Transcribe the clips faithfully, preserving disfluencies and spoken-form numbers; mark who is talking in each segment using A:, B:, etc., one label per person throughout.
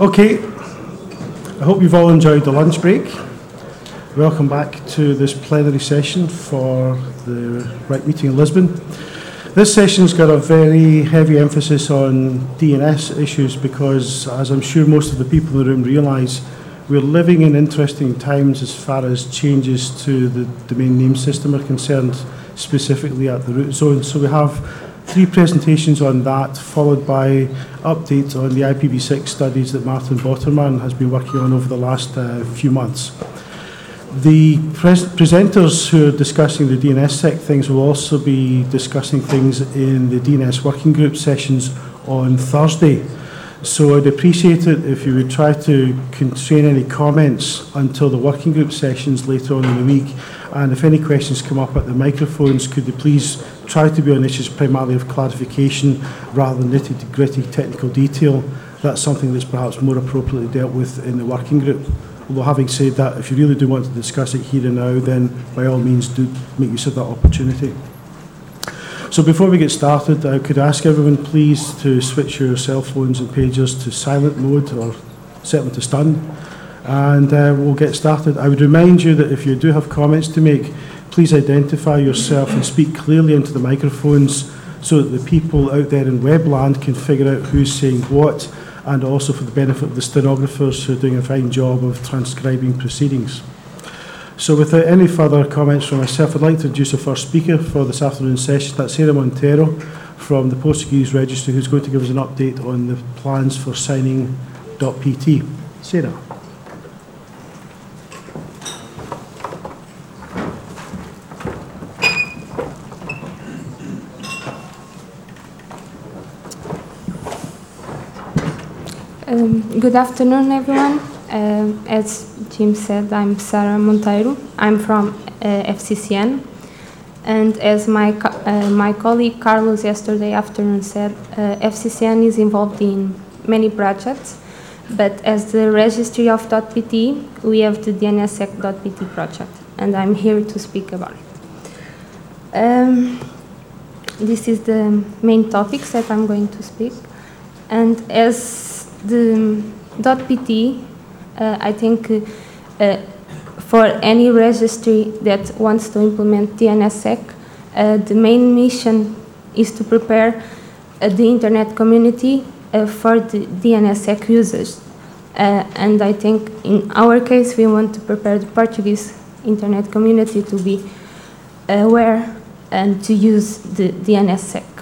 A: Okay, I hope you've all enjoyed the lunch break. Welcome back to this plenary session for the RITE meeting in Lisbon. This session's got a very heavy emphasis on D N S issues because, as I'm sure most of the people in the room realise, we're living in interesting times as far as changes to the domain name system are concerned, specifically at the root zone. So we have three presentations on that, followed by updates on the I P v six studies that Martin Botterman has been working on over the last uh, few months. The pres presenters who are discussing the D N S sec things will also be discussing things in the D N S working group sessions on Thursday. So I'd appreciate it if you would try to constrain any comments until the working group sessions later on in the week. And if any questions come up at the microphones, could you please try to be on issues primarily of clarification rather than nitty-gritty technical detail. That's something that's perhaps more appropriately dealt with in the working group. Although having said that, if you really do want to discuss it here and now, then by all means do make use of that opportunity. So before we get started, I could ask everyone please to switch your cell phones and pagers to silent mode or set them to stun, and uh, we'll get started. I would remind you that if you do have comments to make, please identify yourself and speak clearly into the microphones so that the people out there in webland can figure out who's saying what, and also for the benefit of the stenographers who are doing a fine job of transcribing proceedings. So without any further comments from myself, I'd like to introduce the first speaker for this afternoon's session. That's Sarah Montero from the Portuguese Registry, who's going to give us an update on the plans for signing .pt. Sarah.
B: Um, good afternoon, everyone. Uh, as Jim said, I'm Sarah Monteiro. I'm from uh, F C C N, and as my co uh, my colleague Carlos yesterday afternoon said, uh, F C C N is involved in many projects, but as the registry of .pt, we have the D N S sec dot p t project, and I'm here to speak about it. Um, this is the main topics that I'm going to speak, and as the .pt, uh, I think uh, uh, for any registry that wants to implement D N S sec, uh, the main mission is to prepare uh, the internet community uh, for the D N S sec users. Uh, and I think in our case, we want to prepare the Portuguese internet community to be aware and to use the D N S sec.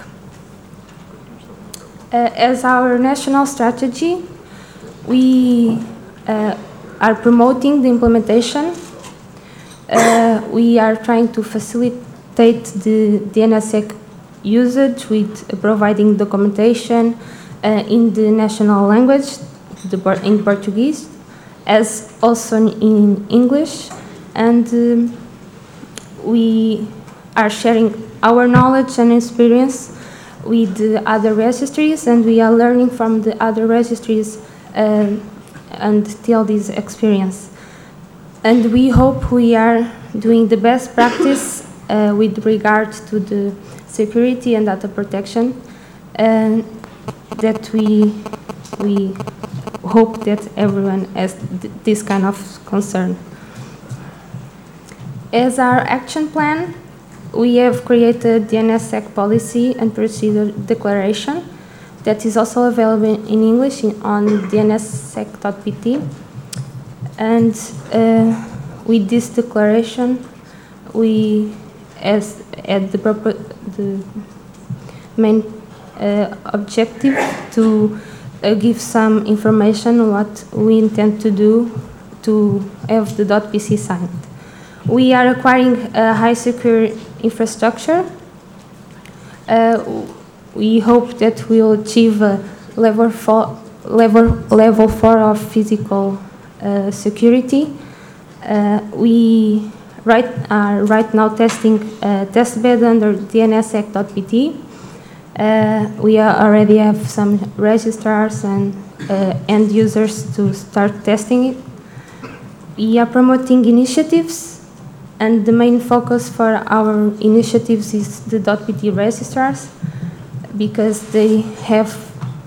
B: Uh, as our national strategy, we uh, are promoting the implementation. Uh, we are trying to facilitate the D N S sec usage with uh, providing documentation uh, in the national language, the, in Portuguese, as also in English. And um, we are sharing our knowledge and experience with the other registries, and we are learning from the other registries uh, and tell this experience. And we hope we are doing the best practice uh, with regard to the security and data protection, and that we, we hope that everyone has th this kind of concern. As our action plan, we have created D N S sec policy and procedure declaration that is also available in English in, on D N S sec dot p t. And uh, with this declaration, we, as at the, proper, the main uh, objective to uh, give some information on what we intend to do to have the .pc signed. We are acquiring a high secure infrastructure. Uh, we hope that we'll achieve a level four, level, level four of physical uh, security. Uh, we right, are right now testing a testbed under D N S sec dot p t. Uh, we are already have some registrars and uh, end users to start testing it. We are promoting initiatives, and the main focus for our initiatives is the .pt registrars, because they have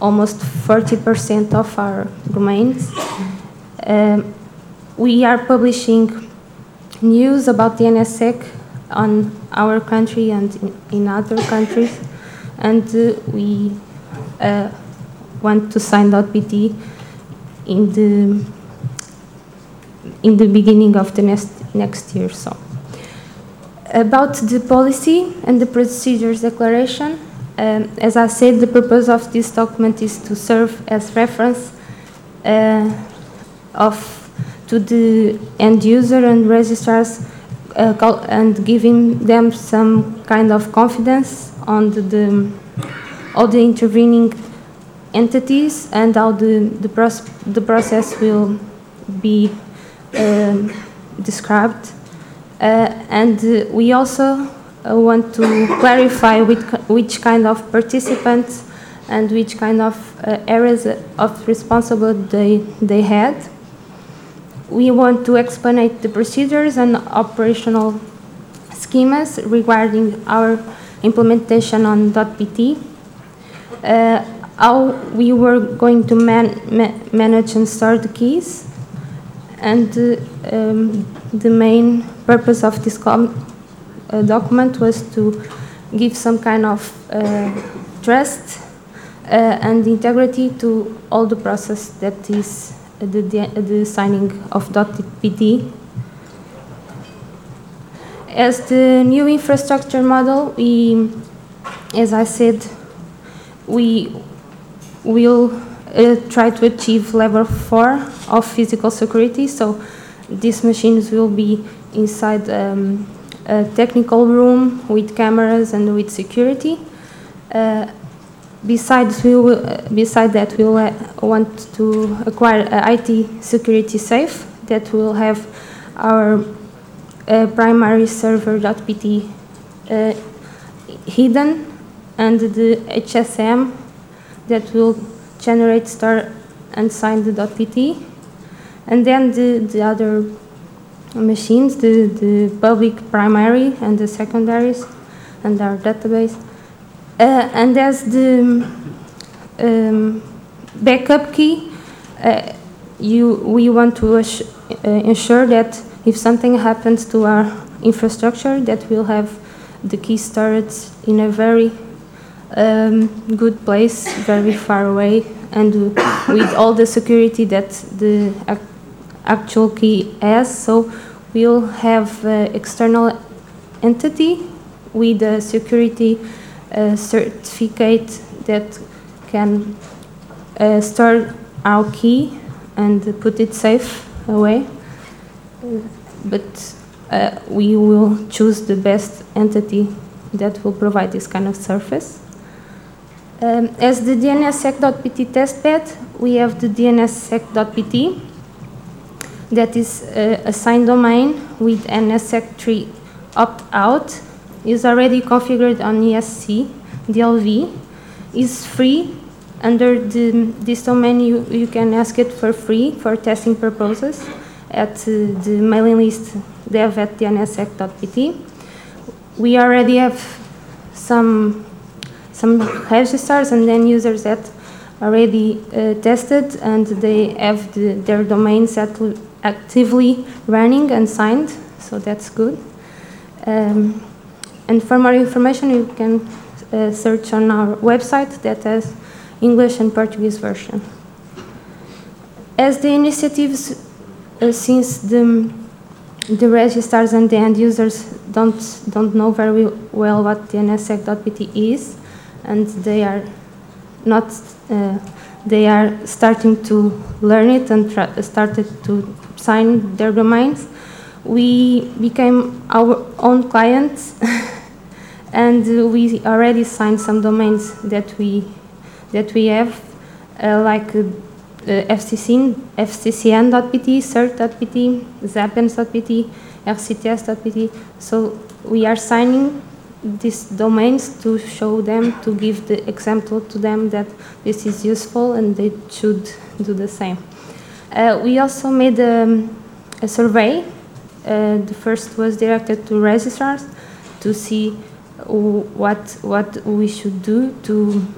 B: almost forty percent of our domains. Um, we are publishing news about DNSSEC on our country and in, in other countries, and uh, we uh, want to sign .pt in the in the beginning of the next next year. So, about the policy and the procedures declaration, um, as I said, the purpose of this document is to serve as reference uh, of to the end user and registrars, uh, and giving them some kind of confidence on the, the all the intervening entities and how the the, proce the process will be um, described. Uh, and uh, we also uh, want to clarify which, which kind of participants and which kind of uh, areas of responsibility they, they had. We want to explain the procedures and operational schemas regarding our implementation on .pt, uh, how we were going to man ma manage and store the keys, and uh, um, the main purpose of this com uh, document was to give some kind of uh, trust uh, and integrity to all the process that is uh, the, the, the signing of .pt. As the new infrastructure model, we, as I said, we will uh, try to achieve level four of physical security. So these machines will be inside um, a technical room with cameras and with security. Uh, besides, we will, uh, beside that, we will uh, want to acquire an I T security safe that will have our uh, primary server .pt uh, hidden, and the H S M that will generate, store, and sign the .pt. And then the, the other machines, the, the public primary and the secondaries, and our database. Uh, and as the um, backup key, uh, you, we want to uh, ensure that if something happens to our infrastructure, that we'll have the key stored in a very um, good place, very far away, and with all the security that the actual key has. So we'll have an external entity with a security uh, certificate that can uh, store our key and put it safe away. Uh, but uh, we will choose the best entity that will provide this kind of service. Um, as the DNSSEC.pt testbed, we have the DNSSEC.pt. That is uh, a signed domain with N S S E C three opt-out. Is already configured on E S C D L V. Is free. Under the, this domain, you, you can ask it for free for testing purposes at uh, the mailing list dev at DNSSEC.pt. We already have some some registrars and then users that already uh, tested, and they have the, their domains that actively running and signed, so that's good. Um, and for more information, you can uh, search on our website that has English and Portuguese version. As the initiatives, uh, since the the registrars and the end users don't don't know very well what DNSSEC.pt is, and they are not uh, they are starting to learn it and started to sign their domains. We became our own clients, and uh, we already signed some domains that we that we have, uh, like uh, uh, F C C N dot P T, cert dot P T, Zappens dot P T, R C T S dot P T. So we are signing these domains to show them, to give the example to them that this is useful and they should do the same. Uh, we also made um, a survey. Uh, the first was directed to registrars to see what what we should do to to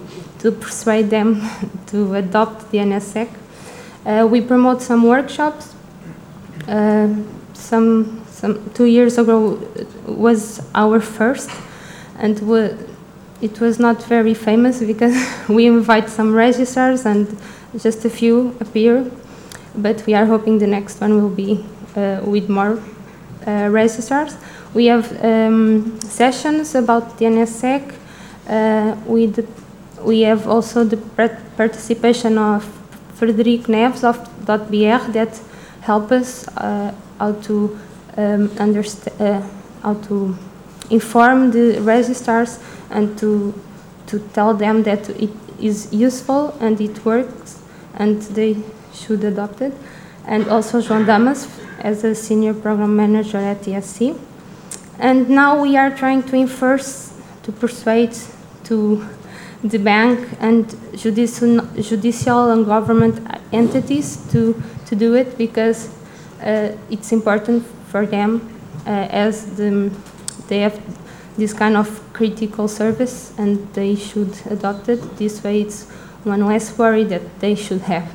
B: to persuade them to adopt DNSSEC. Uh, we promote some workshops. Uh, some, some two years ago was our first, and it was not very famous because we invite some registrars and just a few appear. But we are hoping the next one will be uh, with more uh, registrars. We have um, sessions about DNSSEC. Uh, we, we have also the participation of Frederico Neves of .br that help us uh, how to um, understand, uh, how to inform the registrars and to to tell them that it is useful and it works and they should adopt it. And also João Damas as a senior program manager at T S C. And now we are trying to enforce, to persuade to the bank and judicial, judicial and government entities to, to do it because uh, it's important for them uh, as the, they have this kind of critical service and they should adopt it. This way it's one less worry that they should have.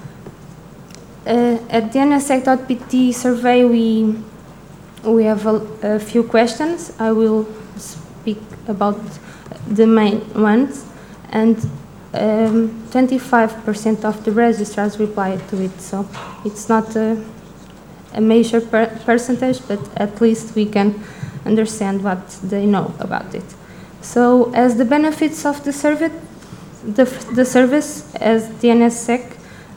B: Uh, at DNSSEC dot P T survey we, we have a, a few questions. I will speak about the main ones. And um, twenty-five percent of the registrars replied to it, so it's not a, a major per percentage, but at least we can understand what they know about it. So, as the benefits of the service, the, the service as DNSSEC,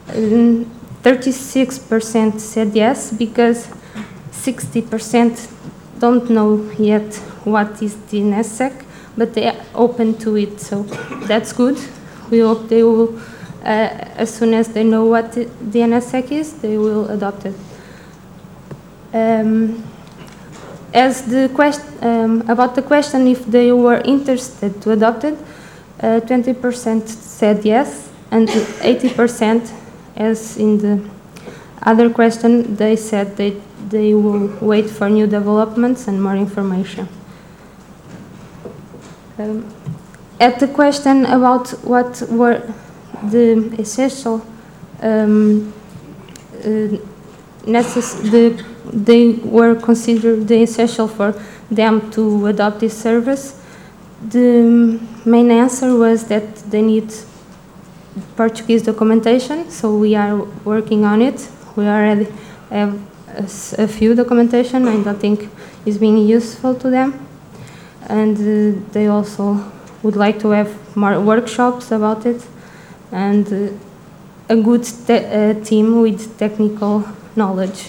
B: thirty-six percent said yes, because sixty percent don't know yet what is DNSSEC, but they are open to it, so that's good. We hope they will, uh, as soon as they know what DNSSEC is, they will adopt it. Um, as the question um, about the question if they were interested to adopt it, twenty percent uh, said yes, and eighty percent, as in the other question, they said they they will wait for new developments and more information. Um, at the question about what were the essential um, uh, necess the, they were considered the essential for them to adopt this service, the main answer was that they need Portuguese documentation, so we are working on it. We already have a, a few documentation I don't think is being useful to them. And uh, they also would like to have more workshops about it and uh, a good te uh, team with technical knowledge.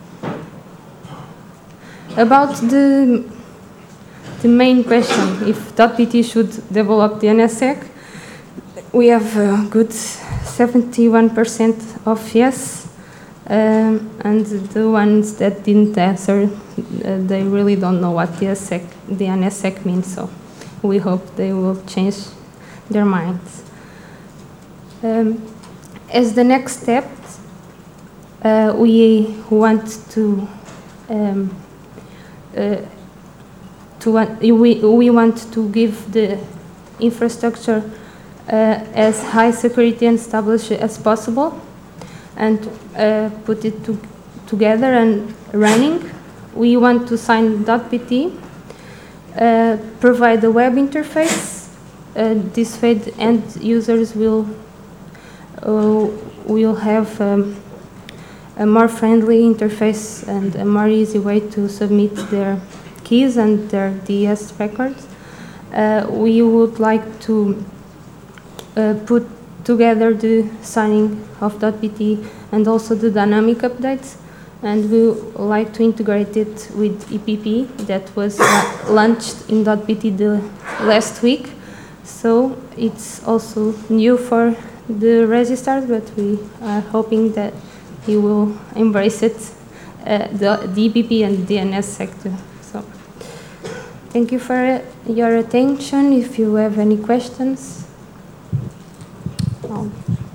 B: About the, the main question, if .pt should develop DNSSEC, we have a good seventy-one percent of yes, um, and the ones that didn't answer, uh, they really don't know what DNSSEC means, so we hope they will change their minds. Um, as the next step, uh, we want to um, uh, to want, we, we want to give the infrastructure uh, as high security and established as possible, and uh, put it to, together and running. We want to sign .pt, uh, provide a web interface. Uh, this way, the end users will uh, will have um, a more friendly interface and a more easy way to submit their keys and their D S records. Uh, we would like to uh, put together the signing of .pt and also the dynamic updates, and we would like to integrate it with E P P that was launched in .pt the last week. So it's also new for the registrars, but we are hoping that he will embrace it, uh, the, the E P P and D N S sector. So thank you for your attention. If you have any questions. Oh.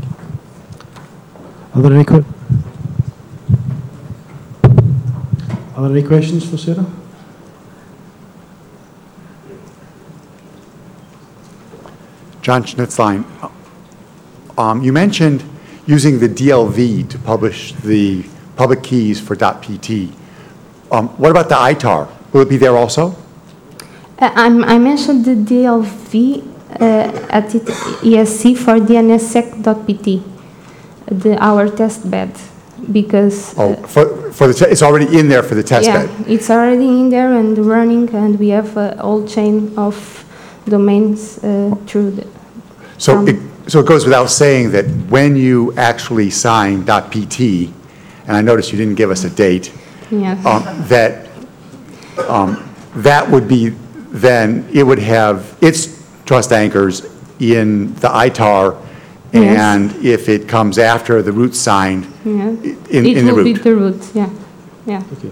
A: Are there any que Are there any questions for Sarah?
C: John Schnitzline. Um, you mentioned using the D L V to publish the public keys for .pt. Um, what about the I T A R? Will it be there also?
B: Uh, I'm, I mentioned the D L V uh, at it, E S C for DNSSec.pt, the our test bed, because
C: Oh,
B: uh,
C: for, for the te- it's already in there for the test
B: yeah,
C: bed.
B: it's already in there and running, and we have a whole chain of domains uh, through the.
C: So
B: um,
C: it, so it goes without saying that when you actually sign .pt, and I noticed you didn't give us a date,
B: Yes.
C: um, that um, that would be then it would have its trust anchors in the I T A R,
B: Yes.
C: and if it comes after the root signed,
B: Yeah.
C: in,
B: it
C: in the
B: will be
C: root.
B: the root. Yeah. Yeah.
A: Okay.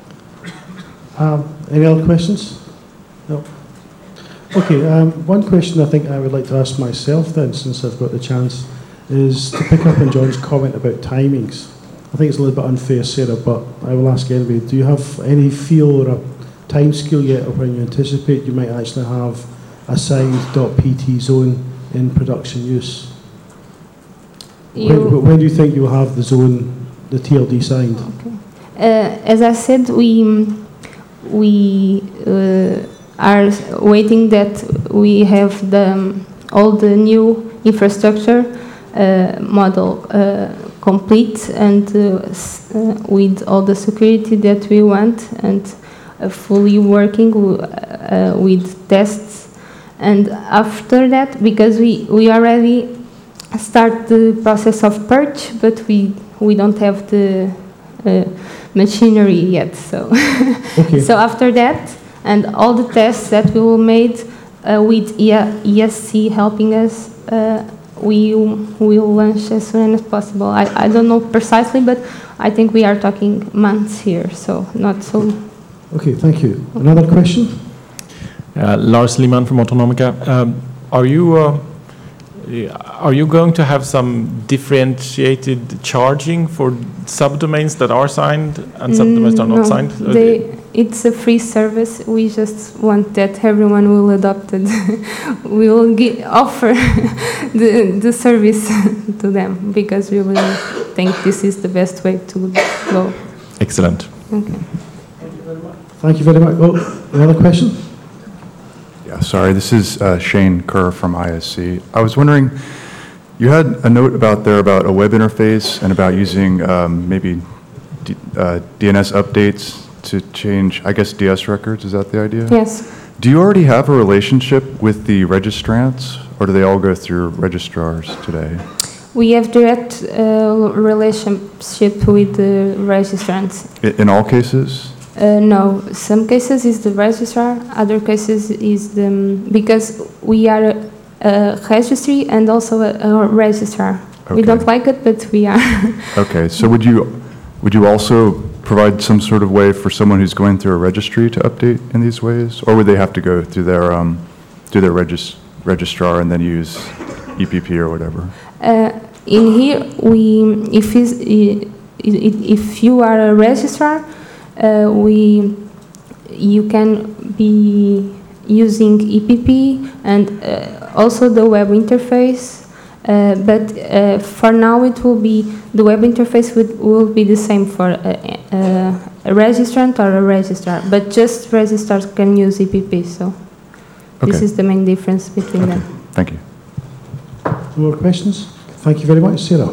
A: Um, any other questions? No. Okay, um, one question I think I would like to ask myself then, since I've got the chance, is to pick up on John's comment about timings. I think it's a little bit unfair, Sarah, but I will ask anyway. Do you have any feel or a time scale yet of when you anticipate you might actually have a signed .pt zone in production use?
B: You,
A: When, when do you think you will have the zone, the T L D signed?
B: Uh, as I said, we we uh, are waiting that we have the um, all the new infrastructure uh, model uh, complete and uh, s- uh, with all the security that we want and uh, fully working w- uh, with tests. And after that, because we we already start the process of purge, but we we don't have the uh, machinery yet. So,
A: Okay.
B: so after that, and all the tests that we will made uh, with E S C helping us, uh, we will launch as soon as possible. I, I don't know precisely, but I think we are talking months here, so not so.
A: Okay, thank you. Another question?
D: Uh, Lars Lehmann from Autonomica. Um, are you uh, are you going to have some differentiated charging for subdomains that are signed and subdomains that are
B: Mm,
D: not
B: no,
D: signed? Uh,
B: They, it's a free service. We just want that everyone will adopt it. We will gi- offer the, the service to them because we really think this is the best way to go.
D: Excellent.
B: Okay.
A: Thank you very much. Oh, another question?
E: Yeah, sorry, this is uh, Shane Kerr from I S C. I was wondering, you had a note about there about a web interface and about using um, maybe D, uh, D N S updates to change, I guess, D S records. Is that the idea?
B: Yes.
E: Do you already have a relationship with the registrants, or do they all go through registrars today?
B: We have direct uh, relationship with the registrants.
E: I- In all cases?
B: Uh, no, some cases is the registrar, other cases is the, um, because we are a, a registry and also a, a registrar. We
E: Okay.
B: don't like it, but we are.
E: Okay, so would you, would you also provide some sort of way for someone who's going through a registry to update in these ways? Or would they have to go through their, um, through their regis- registrar and then use E P P or whatever?
B: Uh, in here, we, if, is, i- i- if you are a registrar, uh, we, you can be using E P P and uh, also the web interface. Uh, but uh, for now, it will be the web interface would, will be the same for a, a, a registrant or a registrar. But just registrars can use E P P. So this
E: Okay.
B: is the main difference between
E: Okay,
B: them.
E: thank you.
A: More questions? Thank you very much, Sarah.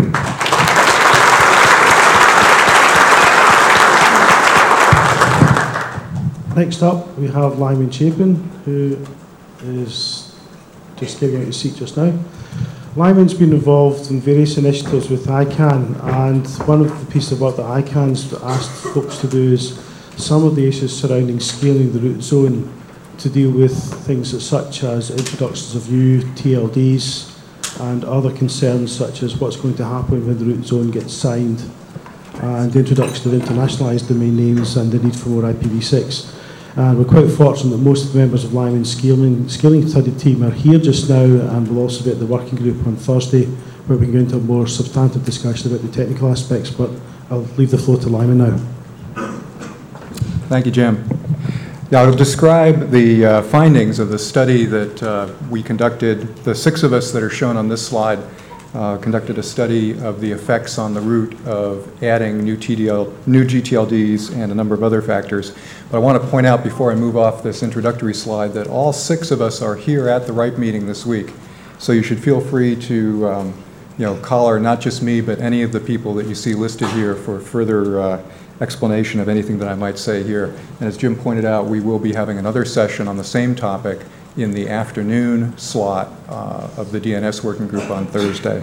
A: Next up, we have Lyman Chapin, who is just giving out his seat just now. Lyman's been involved in various initiatives with I CANN, and one of the pieces of work that I CANN's asked folks to do is some of the issues surrounding scaling the root zone to deal with things such as introductions of new T L Ds and other concerns such as what's going to happen when the root zone gets signed and the introduction of internationalised domain names and the need for more I P v six. And we're quite fortunate that most of the members of Lyman's scaling, scaling study team are here just now, and we'll also be at the working group on Thursday where we can go into a more substantive discussion about the technical aspects, but I'll leave the floor to Lyman now.
F: Thank you, Jim. Now, I'll describe the uh, findings of the study that uh, we conducted. The six of us that are shown on this slide uh, conducted a study of the effects on the route of adding new T D L, new G T L Ds and a number of other factors. But I want to point out before I move off this introductory slide that all six of us are here at the RIPE meeting this week. So you should feel free to um, you know, collar not just me, but any of the people that you see listed here for further uh, explanation of anything that I might say here. And as Jim pointed out, we will be having another session on the same topic in the afternoon slot uh, of the D N S working group on Thursday.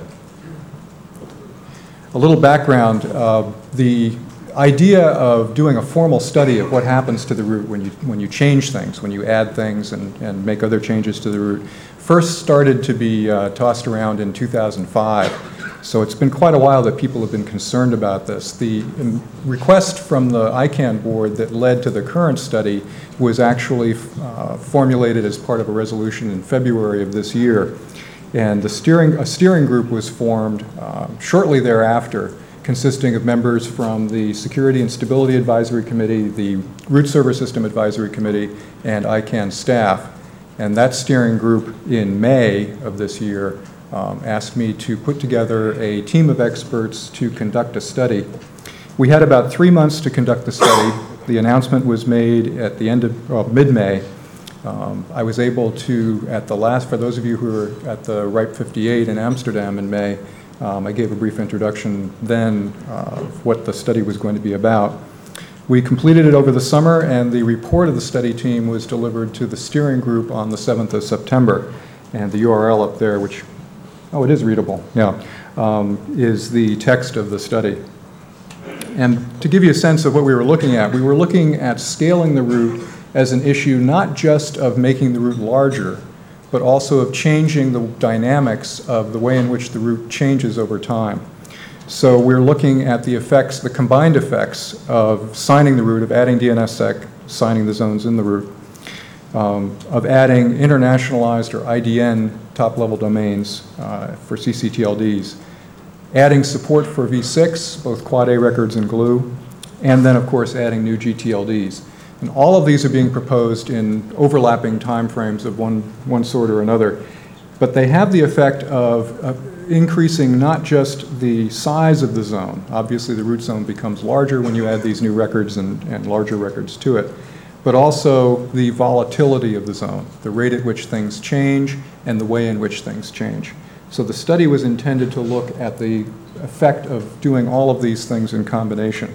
F: A little background, uh, the idea of doing a formal study of what happens to the route when you, when you change things, when you add things and, and make other changes to the route, first started to be uh, tossed around in two thousand five. So it's been quite a while that people have been concerned about this. The um, request from the I CANN board that led to the current study was actually uh, formulated as part of a resolution in February of this year. And the steering, a steering group was formed uh, shortly thereafter, consisting of members from the Security and Stability Advisory Committee, the Root Server System Advisory Committee, and I CANN staff. And that steering group in May of this year Um, asked me to put together a team of experts to conduct a study. We had about three months to conduct the study. The announcement was made at the end of well, mid-May. Um, I was able to, at the last, for those of you who were at the RIPE fifty-eight in Amsterdam in May, um, I gave a brief introduction then uh, of what the study was going to be about. We completed it over the summer, and the report of the study team was delivered to the steering group on the seventh of September. And the U R L up there, which oh, it is readable, yeah, um, is the text of the study. And to give you a sense of what we were looking at, we were looking at scaling the route as an issue not just of making the route larger, but also of changing the dynamics of the way in which the route changes over time. So we're looking at the effects, the combined effects of signing the route, of adding D N S sec, signing the zones in the route, um, of adding internationalized or I D N top-level domains uh, for C C T L Ds, adding support for V six, both Quad A records and glue, and then, of course, adding new G T L Ds. And all of these are being proposed in overlapping timeframes of one, one sort or another. But they have the effect of uh, increasing not just the size of the zone. Obviously, the root zone becomes larger when you add these new records and, and larger records to it, but also the volatility of the zone, the rate at which things change and the way in which things change. So the study was intended to look at the effect of doing all of these things in combination.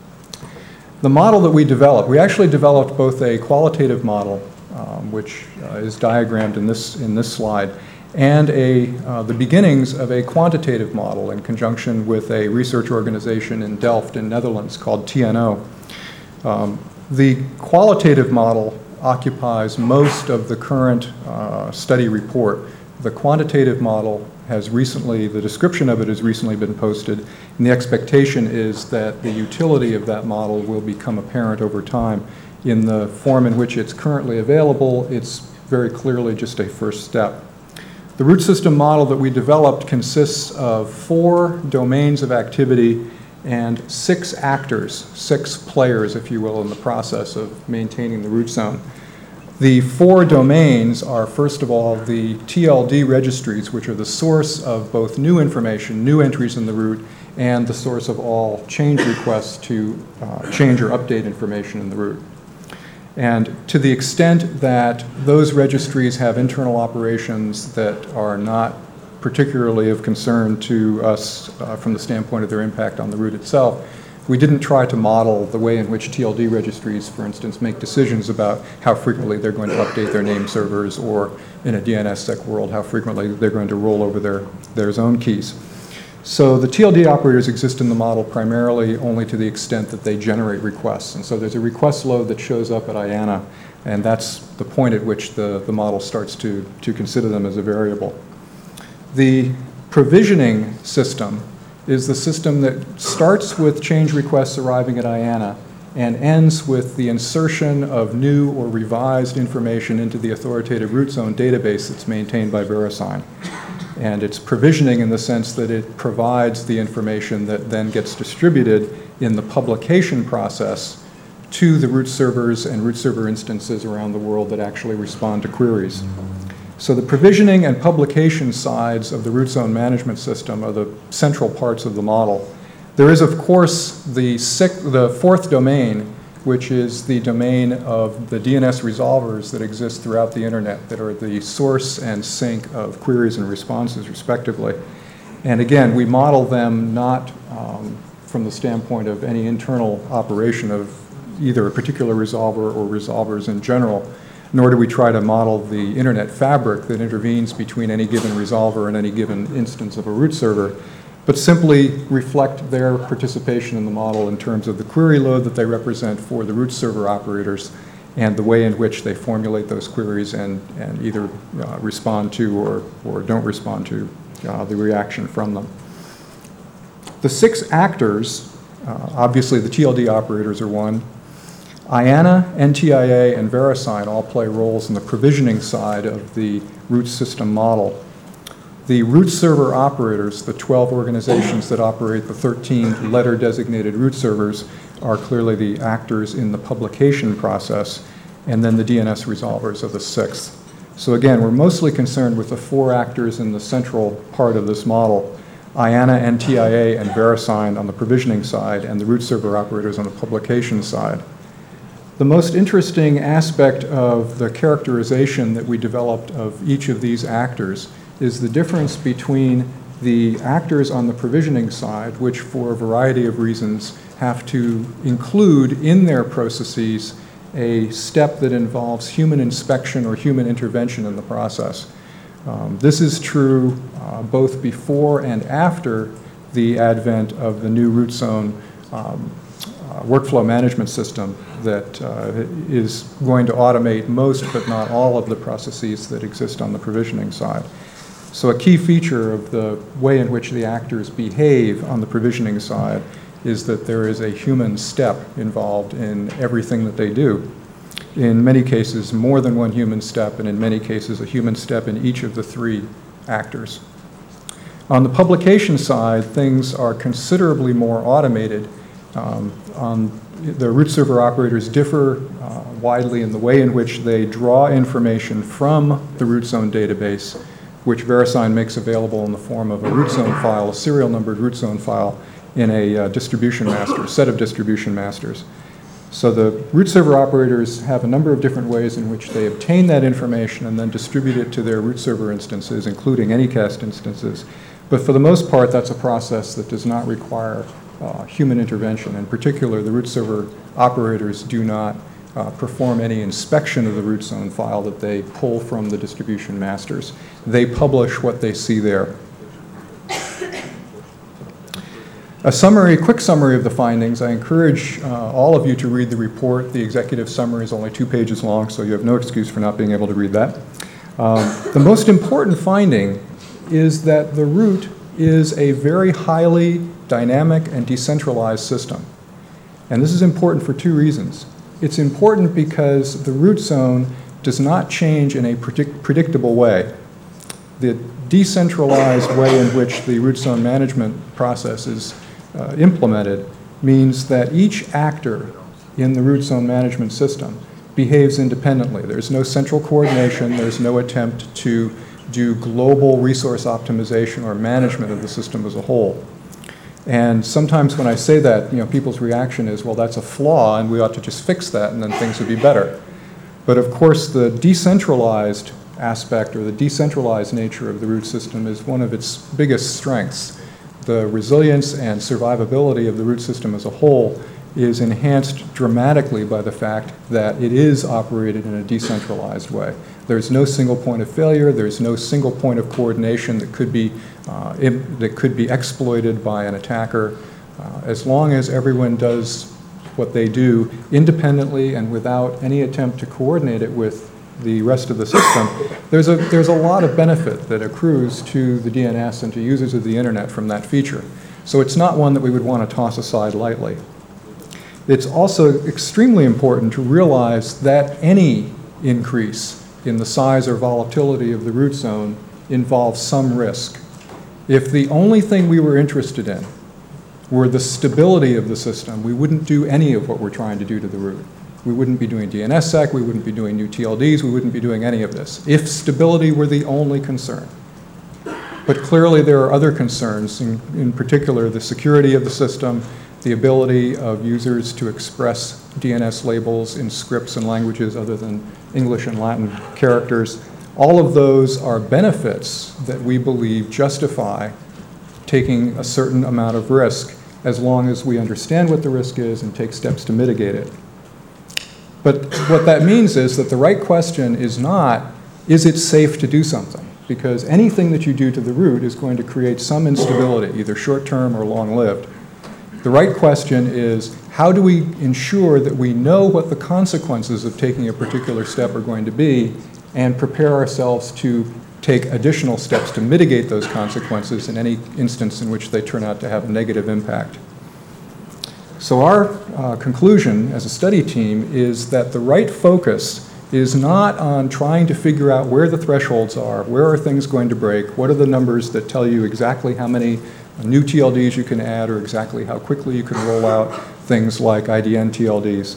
F: The model that we developed, we actually developed both a qualitative model, um, which uh, is diagrammed in this, in this slide, and a, uh, the beginnings of a quantitative model in conjunction with a research organization in Delft in Netherlands called T N O. Um, The qualitative model occupies most of the current uh, study report. The quantitative model has recently, the description of it has recently been posted, and the expectation is that the utility of that model will become apparent over time. In the form in which it's currently available, it's very clearly just a first step. The root system model that we developed consists of four domains of activity and six actors, six players, if you will, in the process of maintaining the root zone. The four domains are, first of all, the T L D registries, which are the source of both new information, new entries in the root, and the source of all change requests to uh, change or update information in the root. And to the extent that those registries have internal operations that are not particularly of concern to us uh, from the standpoint of their impact on the root itself, we didn't try to model the way in which T L D registries, for instance, make decisions about how frequently they're going to update their name servers, or in a D N S sec world, how frequently they're going to roll over their, their zone keys. So the T L D operators exist in the model primarily only to the extent that they generate requests. And so there's a request load that shows up at I A N A, and that's the point at which the, the model starts to, to consider them as a variable. The provisioning system is the system that starts with change requests arriving at I A N A and ends with the insertion of new or revised information into the authoritative root zone database that's maintained by VeriSign. And it's provisioning in the sense that it provides the information that then gets distributed in the publication process to the root servers and root server instances around the world that actually respond to queries. So the provisioning and publication sides of the root zone management system are the central parts of the model. There is, of course, the, sixth, the fourth domain, which is the domain of the D N S resolvers that exist throughout the internet that are the source and sink of queries and responses, respectively. And again, we model them not um, from the standpoint of any internal operation of either a particular resolver or resolvers in general, nor do we try to model the internet fabric that intervenes between any given resolver and any given instance of a root server, but simply reflect their participation in the model in terms of the query load that they represent for the root server operators and the way in which they formulate those queries and, and either uh, respond to or, or don't respond to uh, the reaction from them. The six actors, uh, obviously the T L D operators are one. I A N A, N T I A, and VeriSign all play roles in the provisioning side of the root system model. The root server operators, the twelve organizations that operate the thirteen letter-designated root servers, are clearly the actors in the publication process, and then the D N S resolvers are the sixth. So again, we're mostly concerned with the four actors in the central part of this model, I A N A, N T I A, and VeriSign on the provisioning side, and the root server operators on the publication side. The most interesting aspect of the characterization that we developed of each of these actors is the difference between the actors on the provisioning side, which for a variety of reasons have to include in their processes a step that involves human inspection or human intervention in the process. Um, this is true uh, both before and after the advent of the new root zone um, uh, workflow management system that uh, is going to automate most but not all of the processes that exist on the provisioning side. So a key feature of the way in which the actors behave on the provisioning side is that there is a human step involved in everything that they do. In many cases, more than one human step, and in many cases, a human step in each of the three actors. On the publication side, things are considerably more automated. Um, on the root server operators differ uh, widely in the way in which they draw information from the root zone database, which VeriSign makes available in the form of a root zone file, a serial numbered root zone file in a uh, distribution master, set of distribution masters. So the root server operators have a number of different ways in which they obtain that information and then distribute it to their root server instances, including Anycast instances. But for the most part, that's a process that does not require uh, human intervention. In particular, the root server operators do not uh, perform any inspection of the root zone file that they pull from the distribution masters. They publish what they see there. A summary, quick summary of the findings. I encourage uh, all of you to read the report. The executive summary is only two pages long, so you have no excuse for not being able to read that. Um, the most important finding is that the root is a very highly dynamic and decentralized system. And this is important for two reasons. It's important because the root zone does not change in a predict predictable way. The decentralized way in which the root zone management process is uh, implemented means that each actor in the root zone management system behaves independently. There's no central coordination. There's no attempt to do global resource optimization or management of the system as a whole. And sometimes when I say that, you know, people's reaction is, well, that's a flaw and we ought to just fix that and then things would be better. But of course, the decentralized aspect or the decentralized nature of the root system is one of its biggest strengths. The resilience and survivability of the root system as a whole is enhanced dramatically by the fact that it is operated in a decentralized way. There's no single point of failure. There's no single point of coordination that could be, uh, that could be exploited by an attacker. Uh, as long as everyone does what they do independently and without any attempt to coordinate it with the rest of the system, there's a, there's a lot of benefit that accrues to the D N S and to users of the internet from that feature. So it's not one that we would want to toss aside lightly. It's also extremely important to realize that any increase in the size or volatility of the root zone involves some risk. If the only thing we were interested in were the stability of the system, we wouldn't do any of what we're trying to do to the root. We wouldn't be doing DNSSEC, we wouldn't be doing new T L Ds, we wouldn't be doing any of this, if stability were the only concern. But clearly there are other concerns, in, in particular the security of the system, the ability of users to express D N S labels in scripts and languages other than English and Latin characters. All of those are benefits that we believe justify taking a certain amount of risk as long as we understand what the risk is and take steps to mitigate it. But what that means is that the right question is not, is it safe to do something? Because anything that you do to the root is going to create some instability, either short-term or long-lived. The right question is, how do we ensure that we know what the consequences of taking a particular step are going to be and prepare ourselves to take additional steps to mitigate those consequences in any instance in which they turn out to have a negative impact? So our uh, conclusion as a study team is that the right focus is not on trying to figure out where the thresholds are, where are things going to break, what are the numbers that tell you exactly how many new T L Ds you can add or exactly how quickly you can roll out things like I D N T L Ds.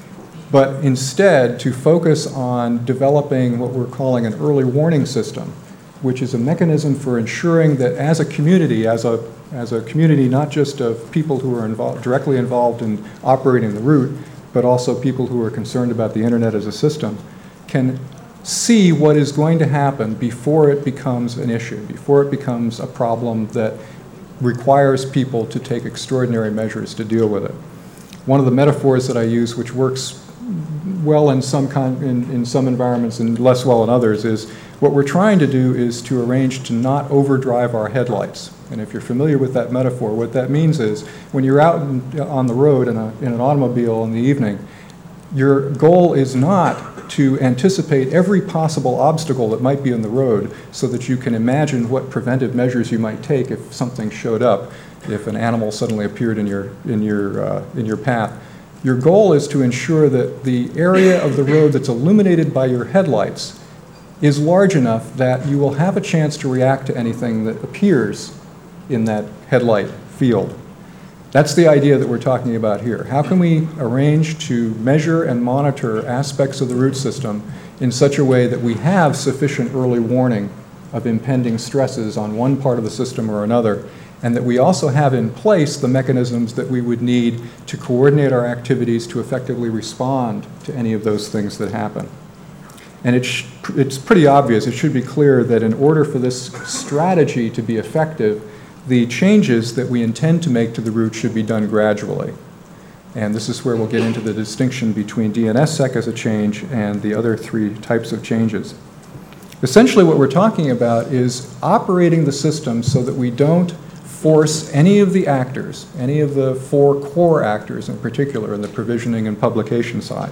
F: But instead to focus on developing what we're calling an early warning system, which is a mechanism for ensuring that as a community, as a, as a community not just of people who are involved, directly involved in operating the root, but also people who are concerned about the internet as a system, can see what is going to happen before it becomes an issue, before it becomes a problem that requires people to take extraordinary measures to deal with it. One of the metaphors that I use, which works well in some, con in, in some environments and less well in others, is what we're trying to do is to arrange to not overdrive our headlights. And if you're familiar with that metaphor, what that means is when you're out in, on the road in, a, in an automobile in the evening, your goal is not to anticipate every possible obstacle that might be in the road so that you can imagine what preventive measures you might take if something showed up, if an animal suddenly appeared in your, in your, uh, in your path. Your goal is to ensure that the area of the road that's illuminated by your headlights is large enough that you will have a chance to react to anything that appears in that headlight field. That's the idea that we're talking about here. How can we arrange to measure and monitor aspects of the root system in such a way that we have sufficient early warning of impending stresses on one part of the system or another, and that we also have in place the mechanisms that we would need to coordinate our activities to effectively respond to any of those things that happen. And it sh it's pretty obvious, it should be clear that in order for this strategy to be effective, the changes that we intend to make to the root should be done gradually. And this is where we'll get into the distinction between DNSSEC as a change and the other three types of changes. Essentially what we're talking about is operating the system so that we don't force any of the actors, any of the four core actors in particular in the provisioning and publication side,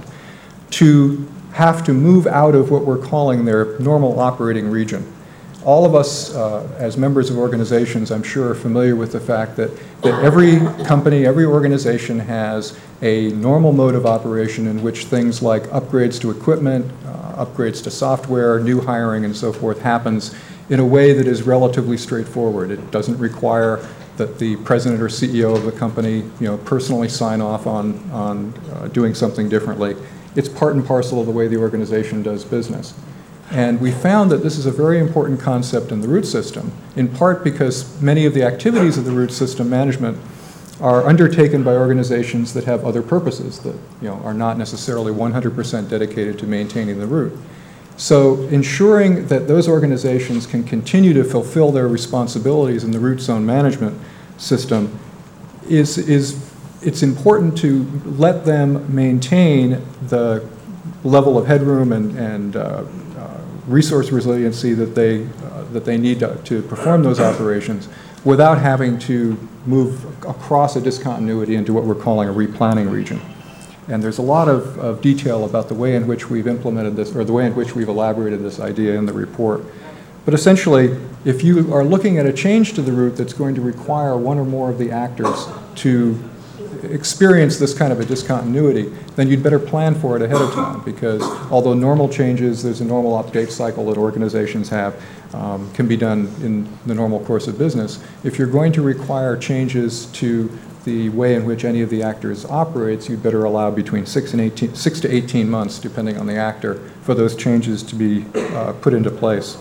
F: to have to move out of what we're calling their normal operating region. All of us, uh, as members of organizations, I'm sure are familiar with the fact that, that every company, every organization has a normal mode of operation in which things like upgrades to equipment, uh, upgrades to software, new hiring, and so forth happens in a way that is relatively straightforward. It doesn't require that the president or C E O of the company, you know, personally sign off on, on uh, doing something differently. It's part and parcel of the way the organization does business. And we found that this is a very important concept in the root system, in part because many of the activities of the root system management are undertaken by organizations that have other purposes that, you know, are not necessarily one hundred percent dedicated to maintaining the root. So ensuring that those organizations can continue to fulfill their responsibilities in the root zone management system is, is it's important to let them maintain the level of headroom and, and uh, uh, resource resiliency that they, uh, that they need to, to perform those operations without having to move across a discontinuity into what we're calling a replanning region. And there's a lot of, of detail about the way in which we've implemented this, or the way in which we've elaborated this idea in the report. But essentially, if you are looking at a change to the root that's going to require one or more of the actors to experience this kind of a discontinuity, then you'd better plan for it ahead of time, because although normal changes, there's a normal update cycle that organizations have, um, can be done in the normal course of business. If you're going to require changes to the way in which any of the actors operates, you'd better allow between six and eighteen, six to eighteen months, depending on the actor, for those changes to be uh, put into place.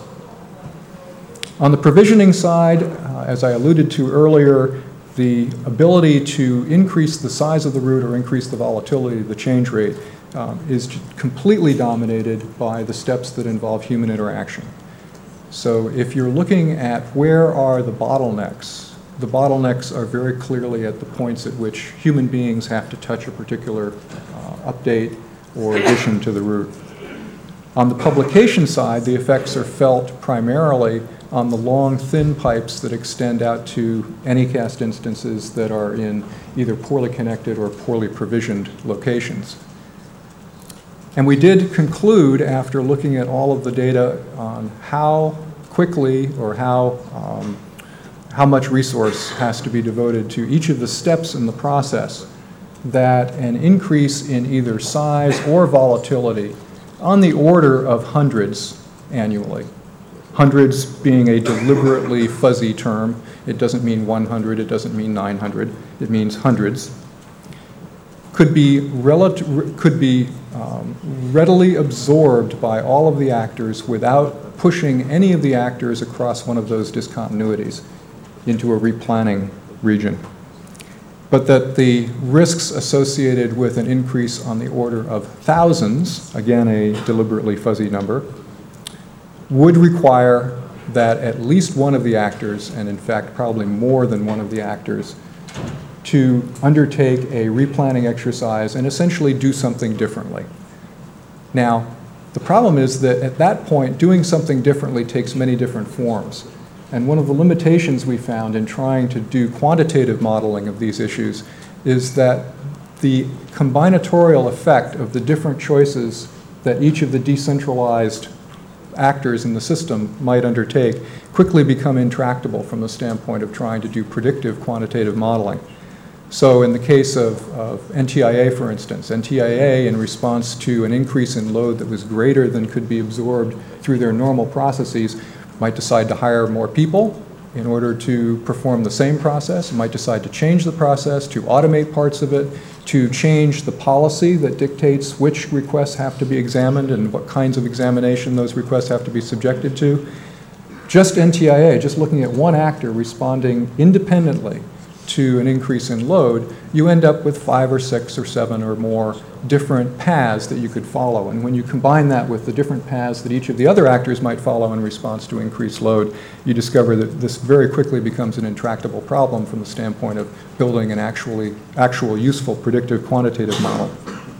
F: On the provisioning side, uh, as I alluded to earlier, the ability to increase the size of the root or increase the volatility of the change rate um, is completely dominated by the steps that involve human interaction. So if you're looking at where are the bottlenecks, the bottlenecks are very clearly at the points at which human beings have to touch a particular uh, update or addition to the root. On the publication side, the effects are felt primarily on the long, thin pipes that extend out to Anycast instances that are in either poorly connected or poorly provisioned locations. And we did conclude, after looking at all of the data on how quickly or how um, how much resource has to be devoted to each of the steps in the process, that an increase in either size or volatility on the order of hundreds annually, hundreds being a deliberately fuzzy term. It doesn't mean one hundred, it doesn't mean nine hundred, it means hundreds, could be, relative, could be um, readily absorbed by all of the actors without pushing any of the actors across one of those discontinuities into a replanning region. But that the risks associated with an increase on the order of thousands, again a deliberately fuzzy number, would require that at least one of the actors, and in fact probably more than one of the actors, to undertake a replanning exercise and essentially do something differently. Now, the problem is that at that point, doing something differently takes many different forms. And one of the limitations we found in trying to do quantitative modeling of these issues is that the combinatorial effect of the different choices that each of the decentralized actors in the system might undertake quickly become intractable from the standpoint of trying to do predictive quantitative modeling. So in the case of, of N T I A, for instance, N T I A, in response to an increase in load that was greater than could be absorbed through their normal processes, might decide to hire more people in order to perform the same process, might decide to change the process, to automate parts of it, to change the policy that dictates which requests have to be examined and what kinds of examination those requests have to be subjected to. Just N T I A, just looking at one actor responding independently to an increase in load, you end up with five or six or seven or more different paths that you could follow. And when you combine that with the different paths that each of the other actors might follow in response to increased load, you discover that this very quickly becomes an intractable problem from the standpoint of building an actually, actual useful predictive quantitative model.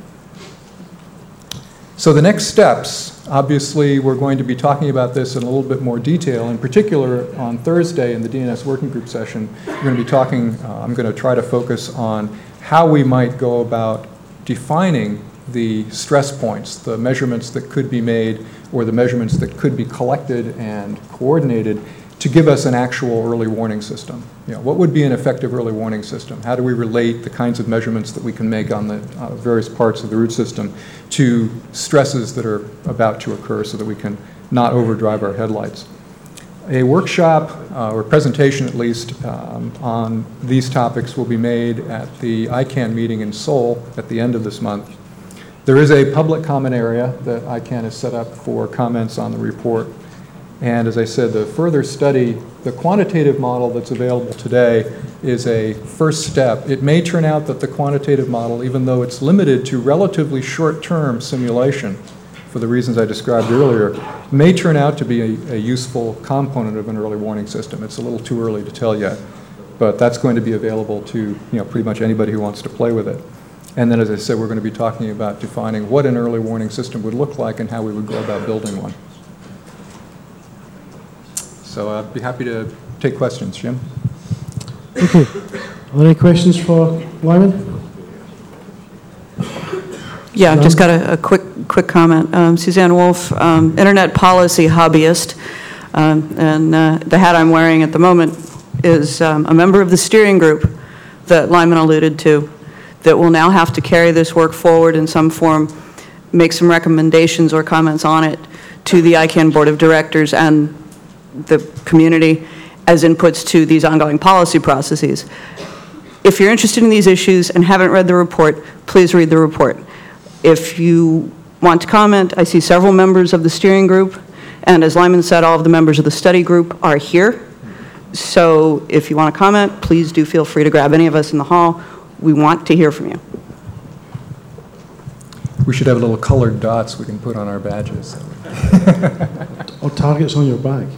F: So the next steps, obviously we're going to be talking about this in a little bit more detail. In particular, on Thursday in the D N S working group session, we're going to be talking, uh, I'm going to try to focus on how we might go about defining the stress points, the measurements that could be made or the measurements that could be collected and coordinated to give us an actual early warning system. You know, what would be an effective early warning system? How do we relate the kinds of measurements that we can make on the uh, various parts of the root system to stresses that are about to occur so that we can not overdrive our headlights? A workshop, uh, or presentation at least, um, on these topics will be made at the I CANN meeting in Seoul at the end of this month. There is a public comment area that I CANN has set up for comments on the report. And as I said, the further study, the quantitative model that's available today is a first step. It may turn out that the quantitative model, even though it's limited to relatively short-term simulation, for the reasons I described earlier, may turn out to be a, a useful component of an early warning system. It's a little too early to tell yet, but that's going to be available to, you know, pretty much anybody who wants to play with it. And then, as I said, we're going to be talking about defining what an early warning system would look like and how we would go about building one. So I'd be happy to take questions. Jim?
A: Okay. Are there any questions for Lyman?
G: Yeah, I've just got a, a quick quick comment. Um, Suzanne Wolf, um, Internet policy hobbyist, um, and uh, the hat I'm wearing at the moment is um, a member of the steering group that Lyman alluded to. that will now have to carry this work forward in some form, make some recommendations or comments on it to the I CANN Board of Directors and the community as inputs to these ongoing policy processes. If you're interested in these issues and haven't read the report, please read the report. If you want to comment, I see several members of the steering group, and as Lyman said, all of the members of the study group are here. So if you want to comment, please do feel free to grab any of us in the hall. We want to hear from you.
F: We should have little colored dots we can put on our badges.
A: Or targets on your bag.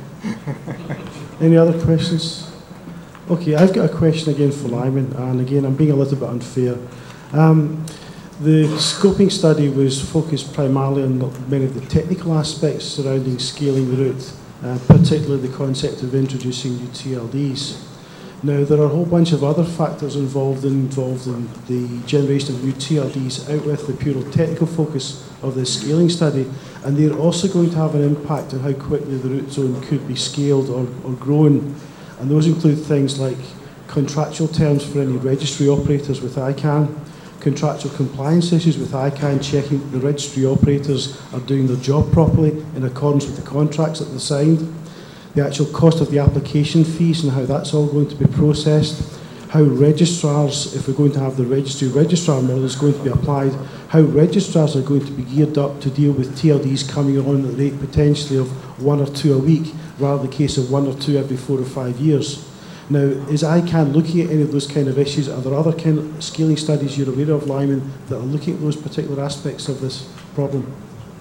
A: Any other questions? Okay, I've got a question again for Lyman, and again, I'm being a little bit unfair. Um, the scoping study was focused primarily on many of the technical aspects surrounding scaling the route, uh, particularly the concept of introducing U T L Ds. Now, there are a whole bunch of other factors involved in, involved in the generation of U T L Ds out with the pure technical focus of the scaling study, and they're also going to have an impact on how quickly the route zone could be scaled or, or grown. And those include things like contractual terms for any registry operators with I CANN, contractual compliance issues with I CANN, checking that the registry operators are doing their job properly in accordance with the contracts that they signed, the actual cost of the application fees and how that's all going to be processed, how registrars, if we're going to have the registry registrar model, is going to be applied, how registrars are going to be geared up to deal with T L Ds coming on at the rate potentially of one or two a week, rather than the case of one or two every four or five years. Now, is I CANN looking at any of those kind of issues? Are there other kind of scaling studies you're aware of, Lyman, that are looking at those particular aspects of this problem?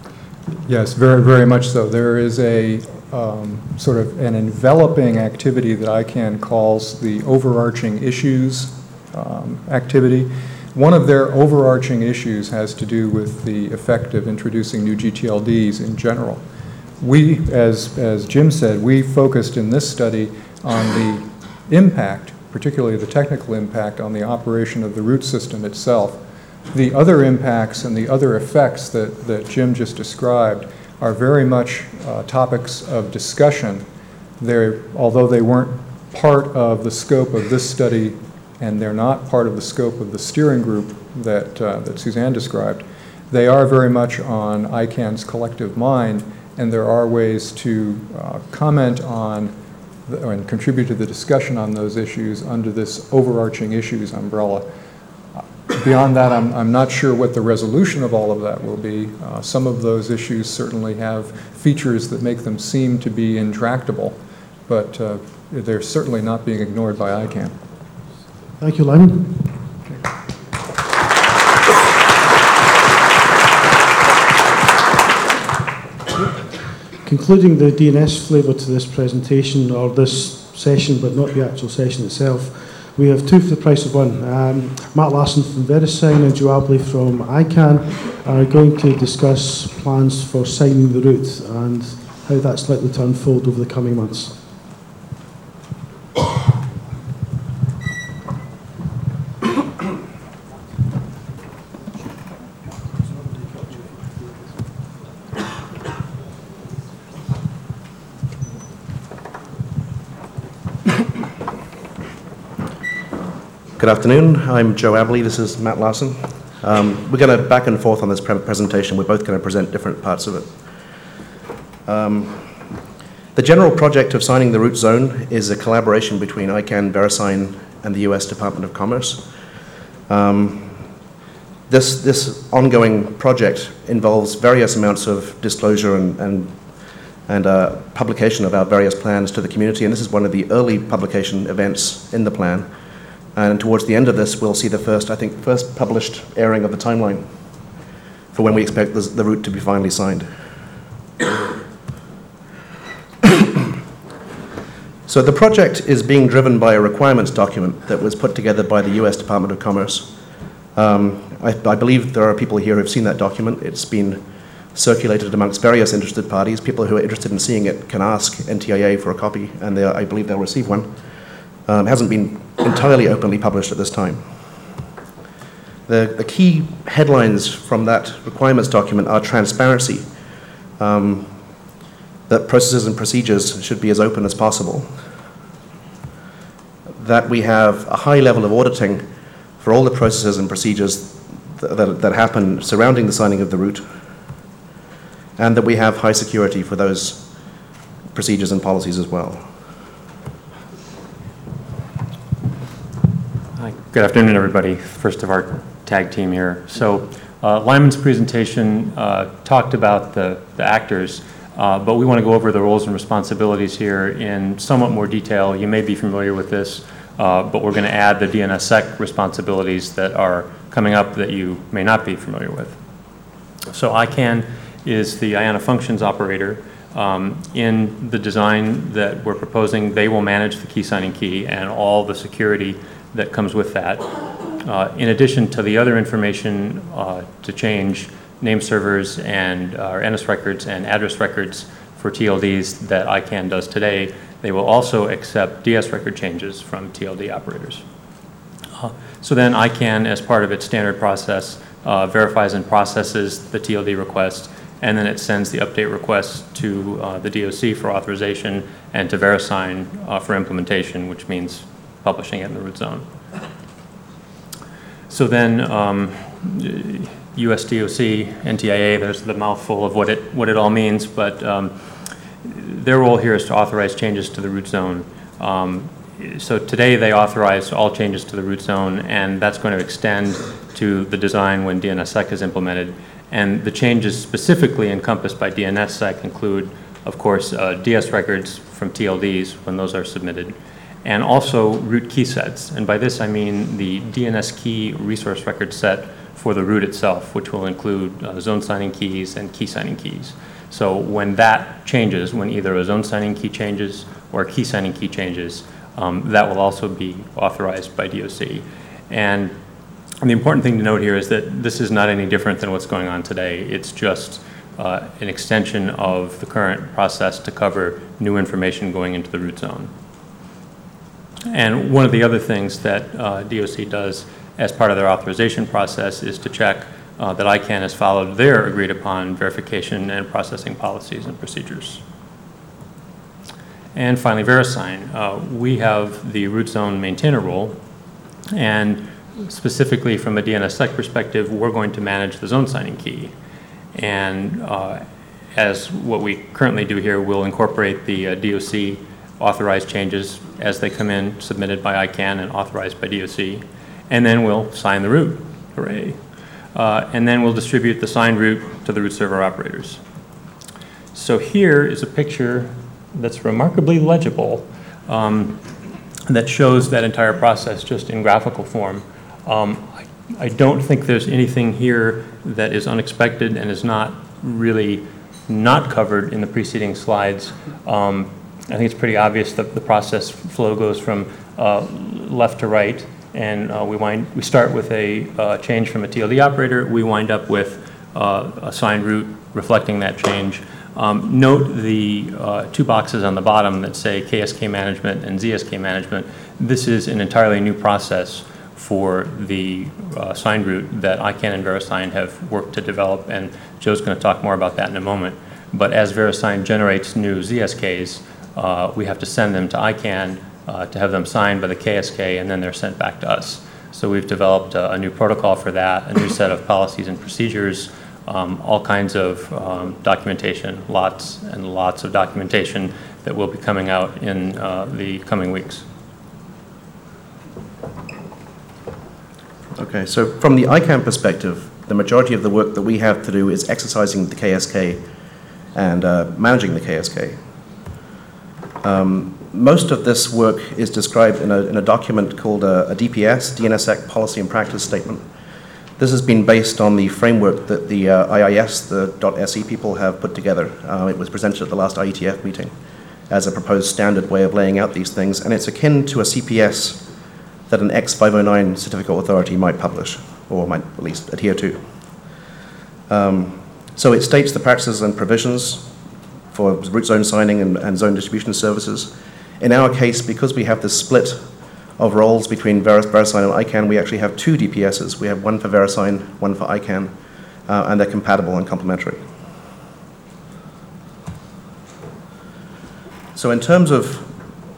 F: Yes, very, very much so. There is a um, sort of an enveloping activity that I CANN calls the overarching issues um, activity. One of their overarching issues has to do with the effect of introducing new G T L Ds in general. We, as, as Jim said, we focused in this study on the impact, particularly the technical impact on the operation of the root system itself. The other impacts and the other effects that, that Jim just described are very much uh, topics of discussion. They're, although they weren't part of the scope of this study and they're not part of the scope of the steering group that, uh, that Suzanne described, they are very much on I CANN's collective mind, and there are ways to uh, comment on the, and contribute to the discussion on those issues under this overarching issues umbrella. Beyond that, I'm, I'm not sure what the resolution of all of that will be. Uh, some of those issues certainly have features that make them seem to be intractable, but uh, they're certainly not being ignored by I CANN.
A: Thank you, Lyman. Concluding the D N S flavour to this presentation, or this session, but not the actual session itself, we have two for the price of one. Um, Matt Larson from VeriSign and Joe Abley from I CANN are going to discuss plans for signing the route and how that's likely to unfold over the coming months.
H: Good afternoon. I'm Joe Abley. This is Matt Larson. Um, we're going to back and forth on this pre presentation. We're both going to present different parts of it. Um, the general project of signing the root zone is a collaboration between I CANN, VeriSign, and the U S Department of Commerce. Um, this, this ongoing project involves various amounts of disclosure and, and, and uh, publication of our various plans to the community, and this is one of the early publication events in the plan. And towards the end of this, we'll see the first, I think, first published airing of the timeline for when we expect the, the route to be finally signed. So the project is being driven by a requirements document that was put together by the U S Department of Commerce. Um, I, I believe there are people here who have seen that document. It's been circulated amongst various interested parties. People who are interested in seeing it can ask N T I A for a copy, and I believe they'll receive one. Um, it hasn't been entirely openly published at this time. The, the key headlines from that requirements document are transparency, um, that processes and procedures should be as open as possible, that we have a high level of auditing for all the processes and procedures that, that, that happen surrounding the signing of the root, and that we have high security for those procedures and policies as well.
I: Hi, good afternoon, everybody. First of our tag team here. So uh, Lyman's presentation uh, talked about the, the actors, uh, but we want to go over the roles and responsibilities here in somewhat more detail. You may be familiar with this, uh, but we're going to add the D N S S E C responsibilities that are coming up that you may not be familiar with. So I CAN is the I A N A functions operator. Um, in the design that we're proposing, they will manage the key signing key and all the security that comes with that. Uh, in addition to the other information uh, to change name servers and uh, N S records and address records for T L Ds that I CAN does today, they will also accept D S record changes from T L D operators. Uh, so then I CAN, as part of its standard process, uh, verifies and processes the T L D request, and then it sends the update request to uh, the D O C for authorization and to VeriSign uh, for implementation, which means publishing it in the root zone. So then um, U S D O C, N T I A, there's the mouthful of what it, what it all means, but um, their role here is to authorize changes to the root zone. Um, so today they authorize all changes to the root zone, and that's going to extend to the design when D N S S E C is implemented. And the changes specifically encompassed by D N S S E C include, of course, uh, D S records from T L Ds when those are submitted, and also root key sets. And by this I mean the D N S key resource record set for the root itself, which will include uh, zone signing keys and key signing keys. So when that changes, when either a zone signing key changes or a key signing key changes, um, that will also be authorized by D O C. And And the important thing to note here is that this is not any different than what's going on today. It's just uh, an extension of the current process to cover new information going into the root zone. And one of the other things that uh, D O C does as part of their authorization process is to check uh, that I CAN has followed their agreed upon verification and processing policies and procedures. And finally, VeriSign. Uh, we have the root zone maintainer role, and specifically from a D N S S E C perspective, we're going to manage the zone signing key. And uh, as what we currently do here, we'll incorporate the uh, D O C authorized changes as they come in, submitted by I CAN and authorized by D O C. And then we'll sign the root. Hooray. Uh, and then we'll distribute the signed root to the root server operators. So here is a picture that's remarkably legible um, that shows that entire process just in graphical form. Um, I, I don't think there's anything here that is unexpected and is not really not covered in the preceding slides. Um, I think it's pretty obvious that the process flow goes from uh, left to right, and uh, we wind we start with a uh, change from a T L D operator. We wind up with uh, a signed root reflecting that change. Um, note the uh, two boxes on the bottom that say K S K management and Z S K management. This is an entirely new process for the uh, signed root that I CAN and VeriSign have worked to develop, and Joe's going to talk more about that in a moment. But as VeriSign generates new Z S Ks, uh, we have to send them to I CAN uh, to have them signed by the K S K, and then they're sent back to us. So we've developed a, a new protocol for that, a new set of policies and procedures, um, all kinds of um, documentation, lots and lots of documentation that will be coming out in uh, the coming weeks.
H: Okay, so from the I CAN perspective, the majority of the work that we have to do is exercising the K S K and uh, managing the K S K. Um, most of this work is described in a, in a document called a, a D P S, D N S S E C Policy and Practice Statement. This has been based on the framework that the uh, I I S, the .se people have put together. Uh, it was presented at the last I E T F meeting as a proposed standard way of laying out these things, and it's akin to a C P S that an X five oh nine certificate authority might publish, or might at least adhere to. Um, so it states the practices and provisions for root zone signing and, and zone distribution services. In our case, because we have this split of roles between Ver VeriSign and I CAN, we actually have two D P Ss. We have one for VeriSign, one for I CAN, uh, and they're compatible and complementary. So in terms of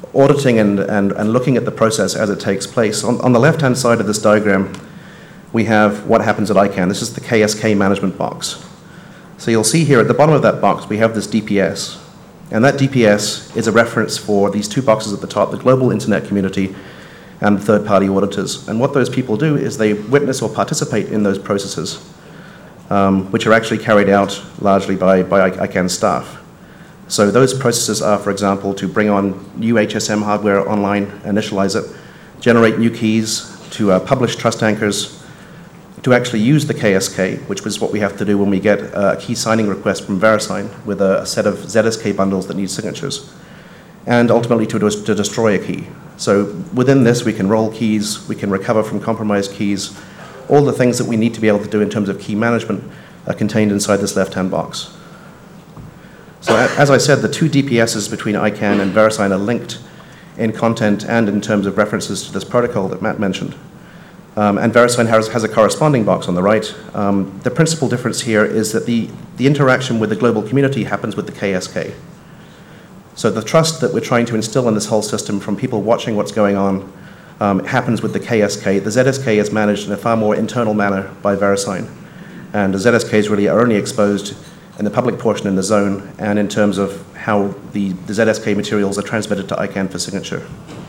H: auditing and, and, and looking at the process as it takes place. On, on the left-hand side of this diagram, we have what happens at I CANN. This is the K S K management box. So you'll see here at the bottom of that box, we have this D P S. And that D P S is a reference for these two boxes at the top, the global internet community and third-party auditors. And what those people do is they witness or participate in those processes, um, which are actually carried out largely by, by I CANN staff. So those processes are, for example, to bring on new H S M hardware online, initialize it, generate new keys, to uh, publish trust anchors, to actually use the K S K, which was what we have to do when we get a key signing request from VeriSign with a, a set of Z S K bundles that need signatures, and ultimately to, to destroy a key. So within this, we can roll keys, we can recover from compromised keys. All the things that we need to be able to do in terms of key management are contained inside this left-hand box. So as I said, the two D P Ss between I CANN and VeriSign are linked in content and in terms of references to this protocol that Matt mentioned. Um, and VeriSign has, has a corresponding box on the right. Um, the principal difference here is that the, the interaction with the global community happens with the K S K. So the trust that we're trying to instill in this whole system from people watching what's going on um, happens with the K S K. The Z S K is managed in a far more internal manner by VeriSign. And the Z S Ks really are only exposed in the public portion in the zone and in terms of how the, the Z S K materials are transmitted to I CANN for signature.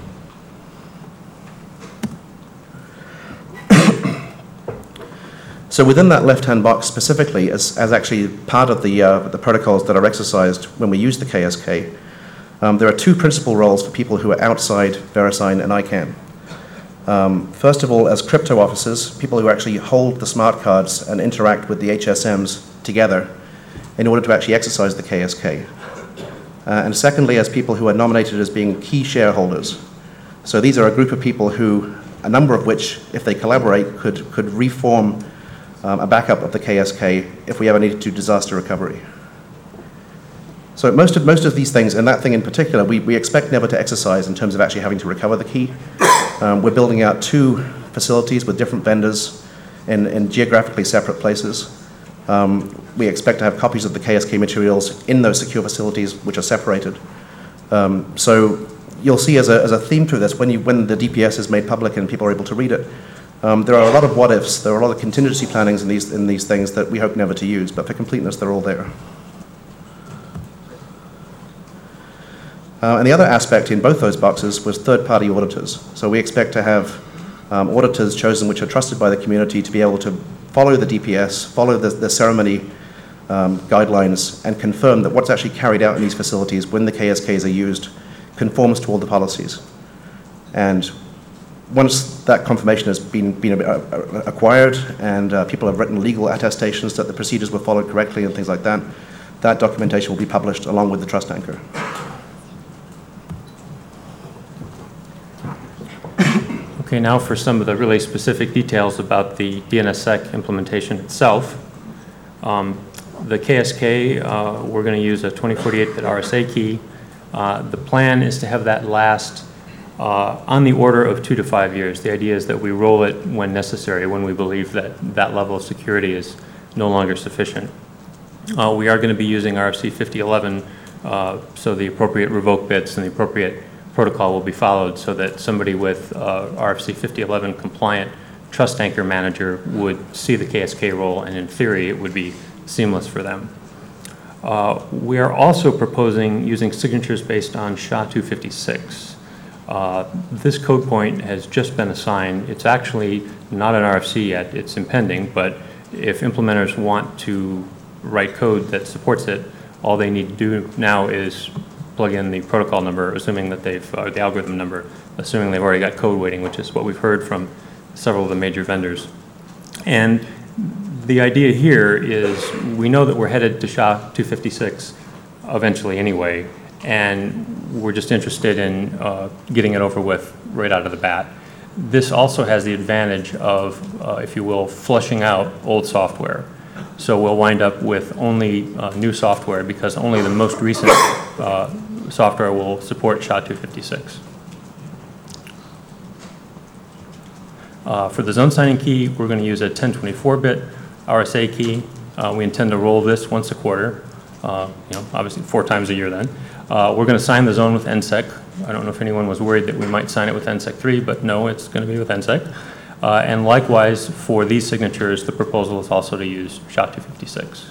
H: So within that left-hand box specifically, as, as actually part of the, uh, the protocols that are exercised when we use the K S K, um, there are two principal roles for people who are outside VeriSign and I CANN. Um, first of all, as crypto officers, people who actually hold the smart cards and interact with the H S Ms together in order to actually exercise the K S K. Uh, and secondly, as people who are nominated as being key shareholders. So these are a group of people who, a number of which, if they collaborate, could, could reform Um, a backup of the K S K if we ever needed to disaster recovery. So most of, most of these things, and that thing in particular, we, we expect never to exercise in terms of actually having to recover the key. Um, we're building out two facilities with different vendors in, in geographically separate places. Um, we expect to have copies of the K S K materials in those secure facilities which are separated. Um, so you'll see as a, as a theme through this, when, you, when the D P S is made public and people are able to read it, Um, there are a lot of what-ifs, there are a lot of contingency plannings in these, in these things that we hope never to use, but for completeness, they're all there. Uh, and the other aspect in both those boxes was third-party auditors. So we expect to have um, auditors chosen which are trusted by the community to be able to follow the D P S, follow the, the ceremony um, guidelines, and confirm that what's actually carried out in these facilities when the K S Ks are used conforms to all the policies. And once that confirmation has been, been acquired and uh, people have written legal attestations that the procedures were followed correctly and things like that, that documentation will be published along with the trust anchor.
I: Okay, now for some of the really specific details about the D N S S E C implementation itself. Um, the K S K, uh, we're going to use a twenty forty-eight bit R S A key. Uh, the plan is to have that last Uh, on the order of two to five years. The idea is that we roll it when necessary, when we believe that that level of security is no longer sufficient. Uh, we are going to be using R F C fifty eleven, uh, so the appropriate revoke bits and the appropriate protocol will be followed so that somebody with uh, R F C fifty eleven compliant trust anchor manager would see the K S K roll, and in theory it would be seamless for them. Uh, we are also proposing using signatures based on S H A two fifty-six. Uh, this code point has just been assigned. It's actually not an R F C yet, it's impending, but if implementers want to write code that supports it, all they need to do now is plug in the protocol number, assuming that they've, uh, the algorithm number, assuming they've already got code waiting, which is what we've heard from several of the major vendors. And the idea here is we know that we're headed to S H A two fifty-six eventually anyway, and we're just interested in uh, getting it over with right out of the bat. This also has the advantage of, uh, if you will, flushing out old software. So we'll wind up with only uh, new software because only the most recent uh, software will support S H A two fifty-six. Uh, for the zone signing key, we're going to use a ten twenty-four bit R S A key. Uh, we intend to roll this once a quarter, uh, you know, obviously four times a year then. Uh, we're going to sign the zone with N S E C. I don't know if anyone was worried that we might sign it with N S E C three, but no, it's going to be with N S E C. Uh, and likewise, for these signatures, the proposal is also to use S H A two fifty-six.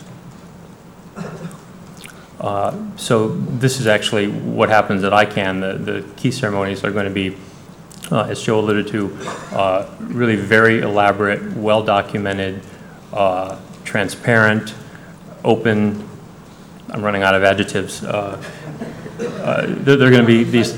I: Uh, so this is actually what happens at I CANN. The, the key ceremonies are going to be, uh, as Joe alluded to, uh, really very elaborate, well-documented, uh, transparent, open. I'm running out of adjectives. Uh, uh, they're they're going to be these.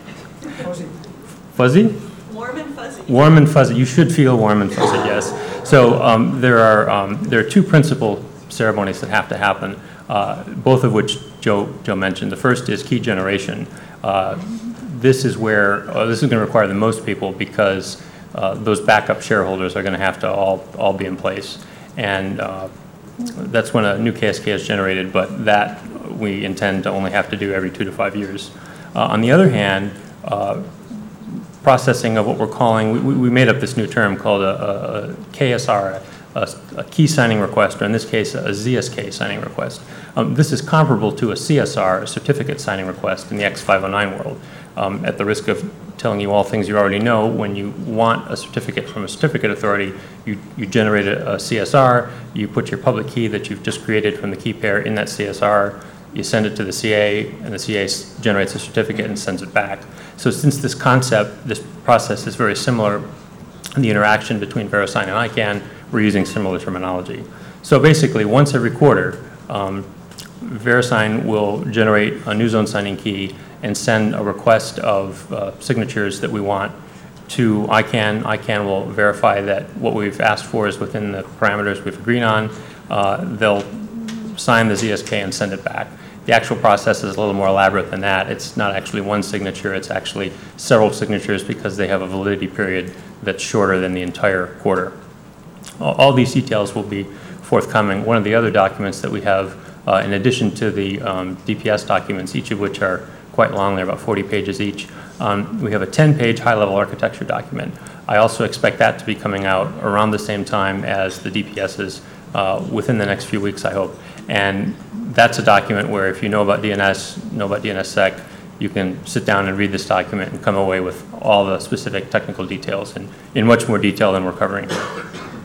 I: Fuzzy. Fuzzy?
G: Warm and fuzzy.
I: Warm and fuzzy. You should feel warm and fuzzy, yes. So um, there are um, there are two principal ceremonies that have to happen, uh, both of which Joe Joe mentioned. The first is key generation. Uh, this is where uh, this is going to require the most people because uh, those backup shareholders are going to have to all all be in place, and uh, that's when a new K S K is generated. But that we intend to only have to do every two to five years. Uh, on the other hand, uh, processing of what we're calling, we, we made up this new term called a, a, a K S R, a, a key signing request, or in this case, a Z S K signing request. Um, this is comparable to a C S R, a certificate signing request in the X five oh nine world. Um, at the risk of telling you all things you already know, when you want a certificate from a certificate authority, you, you generate a, a C S R, you put your public key that you've just created from the key pair in that C S R, you send it to the C A, and the C A generates a certificate and sends it back. So since this concept, this process is very similar, the interaction between VeriSign and I CANN, we're using similar terminology. So basically, once every quarter, um, VeriSign will generate a new zone signing key and send a request of uh, signatures that we want to I CANN. I CANN will verify that what we've asked for is within the parameters we've agreed on. Uh, they'll sign the Z S K and send it back. The actual process is a little more elaborate than that. It's not actually one signature, it's actually several signatures because they have a validity period that's shorter than the entire quarter. All, all these details will be forthcoming. One of the other documents that we have, uh, in addition to the um, D P S documents, each of which are quite long, they're about forty pages each, um, we have a ten page high-level architecture document. I also expect that to be coming out around the same time as the D P Ss uh, within the next few weeks, I hope. And that's a document where if you know about D N S, know about D N S sec, you can sit down and read this document and come away with all the specific technical details and in much more detail than we're covering here.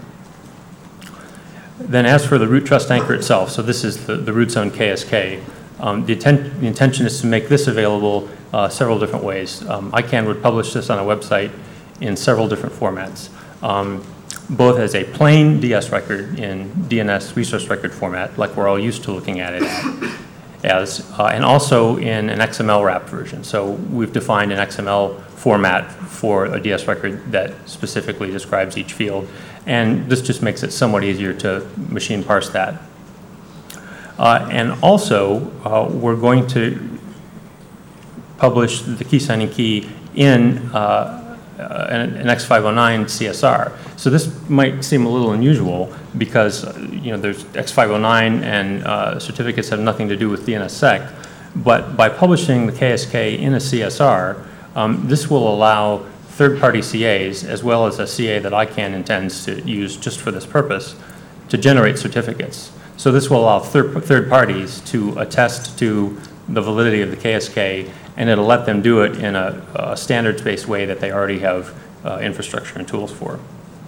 I: Then as for the root trust anchor itself, so this is the, the root zone K S K. Um, the, intent, the intention is to make this available uh, several different ways. Um, I CANN would publish this on a website in several different formats. Um, both as a plain D S record in D N S resource record format, like we're all used to looking at it as, uh, and also in an X M L wrapped version. So we've defined an X M L format for a D S record that specifically describes each field, and this just makes it somewhat easier to machine parse that. Uh, and also, uh, we're going to publish the key signing key in uh, Uh, an, an X five oh nine C S R. So this might seem a little unusual because, uh, you know, there's X five oh nine and uh, certificates have nothing to do with D N S sec, but by publishing the K S K in a C S R, um, this will allow third-party C As, as well as a C A that I CANN intends to use just for this purpose, to generate certificates. So this will allow third, third parties to attest to the validity of the K S K, and it'll let them do it in a, a standards-based way that they already have uh, infrastructure and tools for.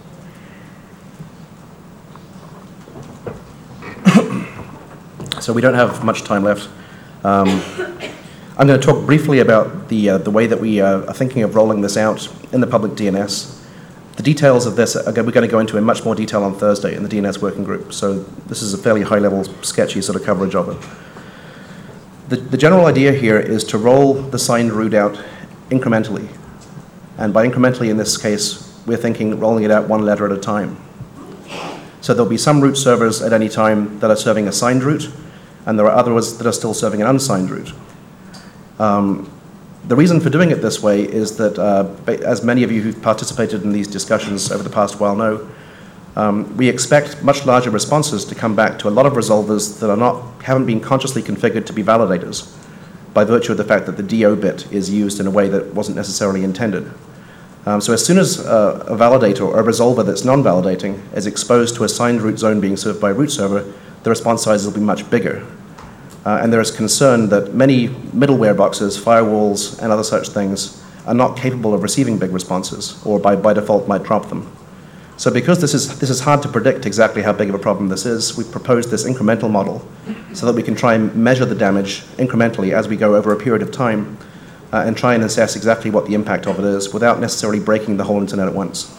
H: So we don't have much time left. Um, I'm going to talk briefly about the, uh, the way that we uh, are thinking of rolling this out in the public D N S. The details of this, are, we're going to go into in much more detail on Thursday in the D N S working group. So this is a fairly high-level, sketchy sort of coverage of it. The, the general idea here is to roll the signed root out incrementally. And by incrementally in this case, we're thinking rolling it out one letter at a time. So there'll be some root servers at any time that are serving a signed root, and there are others that are still serving an unsigned root. Um, the reason for doing it this way is that, uh, as many of you who've participated in these discussions over the past while know, Um, we expect much larger responses to come back to a lot of resolvers that are not, haven't been consciously configured to be validators by virtue of the fact that the D O bit is used in a way that wasn't necessarily intended. Um, so as soon as uh, a validator or a resolver that's non-validating is exposed to a signed root zone being served by a root server, the response size will be much bigger. Uh, and there is concern that many middleware boxes, firewalls, and other such things are not capable of receiving big responses, or by, by default might drop them. So because this is, this is hard to predict exactly how big of a problem this is, we've proposed this incremental model so that we can try and measure the damage incrementally as we go over a period of time uh, and try and assess exactly what the impact of it is without necessarily breaking the whole internet at once.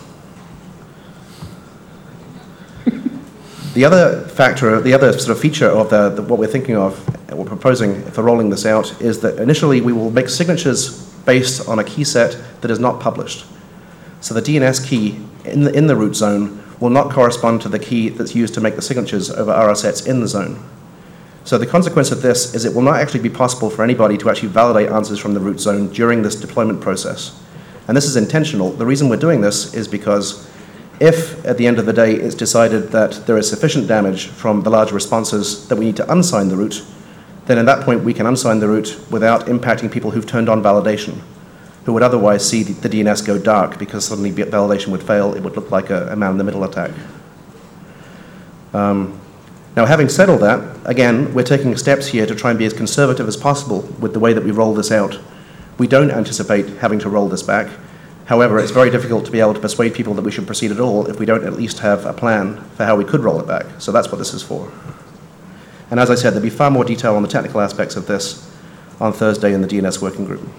H: The other factor, the other sort of feature of the, the, what we're thinking of, what we're proposing for rolling this out, is that initially we will make signatures based on a key set that is not published. So the D N S key in the, in the root zone will not correspond to the key that's used to make the signatures over R R sets in the zone. So the consequence of this is it will not actually be possible for anybody to actually validate answers from the root zone during this deployment process. And this is intentional. The reason we're doing this is because if, at the end of the day, it's decided that there is sufficient damage from the large responses that we need to unsign the root, then at that point we can unsign the root without impacting people who've turned on validation, who would otherwise see the, the D N S go dark because suddenly validation would fail. It would look like a, a man-in-the-middle attack. Um, now, having said all that, again, we're taking steps here to try and be as conservative as possible with the way that we roll this out. We don't anticipate having to roll this back. However, it's very difficult to be able to persuade people that we should proceed at all if we don't at least have a plan for how we could roll it back. So that's what this is for. And as I said, there'll be far more detail on the technical aspects of this on Thursday in the D N S working group.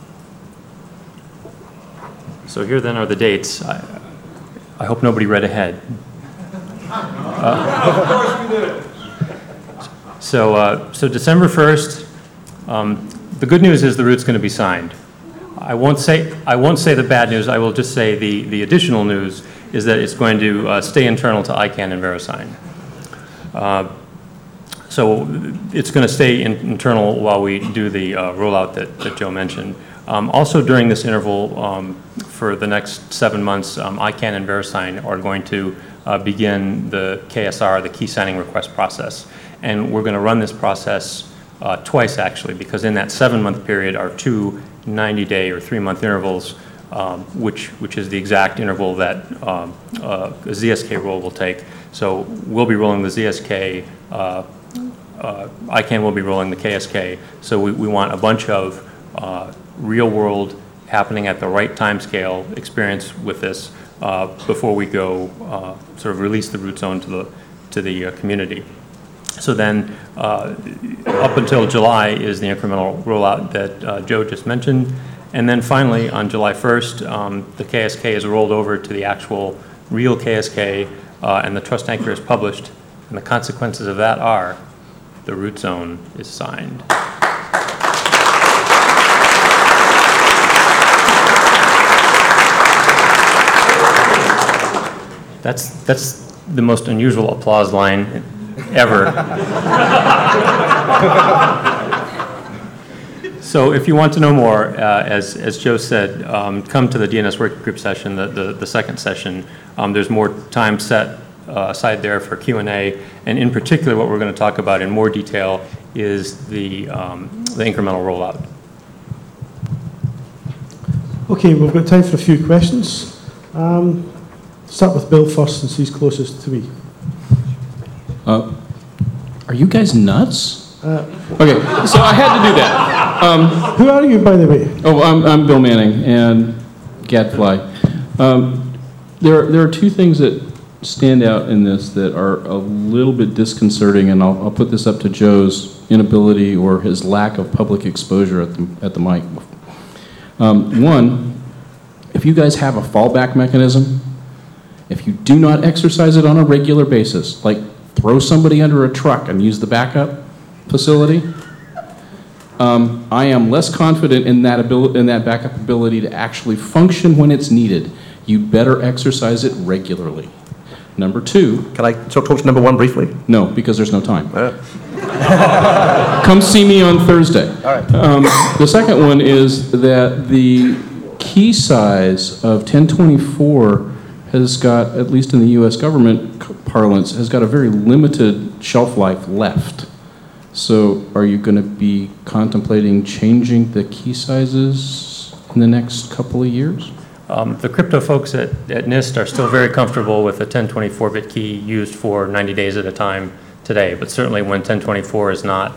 I: So here then are the dates. I, I hope nobody read ahead. Uh, of course we did. So, uh, so December first, um, the good news is the root's going to be signed. I won't say I won't say the bad news. I will just say the the additional news is that it's going to uh, stay internal to ICANN and VeriSign. Uh, so it's going to stay in, internal while we do the uh, rollout that, that Joe mentioned. Um, also during this interval, um, for the next seven months, um, ICANN and VeriSign are going to uh, begin the K S R, the key signing request process. And we're going to run this process uh, twice, actually, because in that seven-month period are two ninety-day or three-month intervals, um, which, which is the exact interval that um, uh, a Z S K roll will take. So we'll be rolling the Z S K, uh, uh, ICANN will be rolling the K S K. So we, we want a bunch of uh, real world happening at the right time scale experience with this uh, before we go uh, sort of release the root zone to the, to the uh, community. So then uh, up until July is the incremental rollout that uh, Joe just mentioned. And then finally on July first, um, the K S K is rolled over to the actual real K S K uh, and the trust anchor is published. And the consequences of that are the root zone is signed. That's, that's the most unusual applause line ever. So if you want to know more, uh, as, as Joe said, um, come to the D N S working group session, the, the, the second session. Um, there's more time set uh, aside there for Q and A, and in particular what we're going to talk about in more detail is the, um, the incremental rollout.
A: Okay, we've got time for a few questions. Um, start with Bill first, since he's closest to me.
J: Uh, are you guys nuts?
A: Uh,
J: okay, so I had to do that. Um,
A: Who are you, by the way?
J: Oh, I'm, I'm Bill Manning and Gadfly. Um, there, there are two things that stand out in this that are a little bit disconcerting, and I'll, I'll put this up to Joe's inability or his lack of public exposure at the, at the mic. Um, one, if you guys have a fallback mechanism, if you do not exercise it on a regular basis, like throw somebody under a truck and use the backup facility, um, I am less confident in that ability, in that backup ability to actually function when it's needed. You better exercise it regularly. Number two.
H: Can I talk to number one briefly?
J: No, because there's no time.
H: Uh.
J: Come see me on Thursday.
H: All right.
J: Um, the second one is that the key size of ten twenty-four has got, at least in the U S government parlance, has got a very limited shelf life left. So are you going to be contemplating changing the key sizes in the next couple of years?
I: Um, the crypto folks at, at NIST are still very comfortable with a ten twenty-four bit key used for ninety days at a time today, but certainly when ten twenty-four is not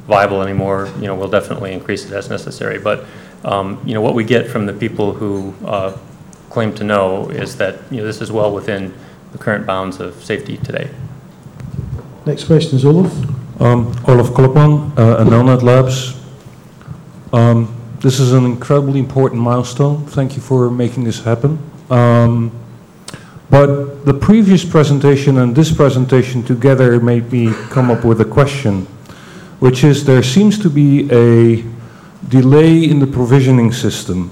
I: viable anymore, you know, we'll definitely increase it as necessary. But, um, you know, what we get from the people who uh, claim to know is that, you know, this is well within the current bounds of safety today.
A: Next question is Olaf.
K: Um, Olaf Klopman, uh, Nelnet Labs. Um, this is an incredibly important milestone. Thank you for making this happen. Um, but the previous presentation and this presentation together made me come up with a question, which is there seems to be a delay in the provisioning system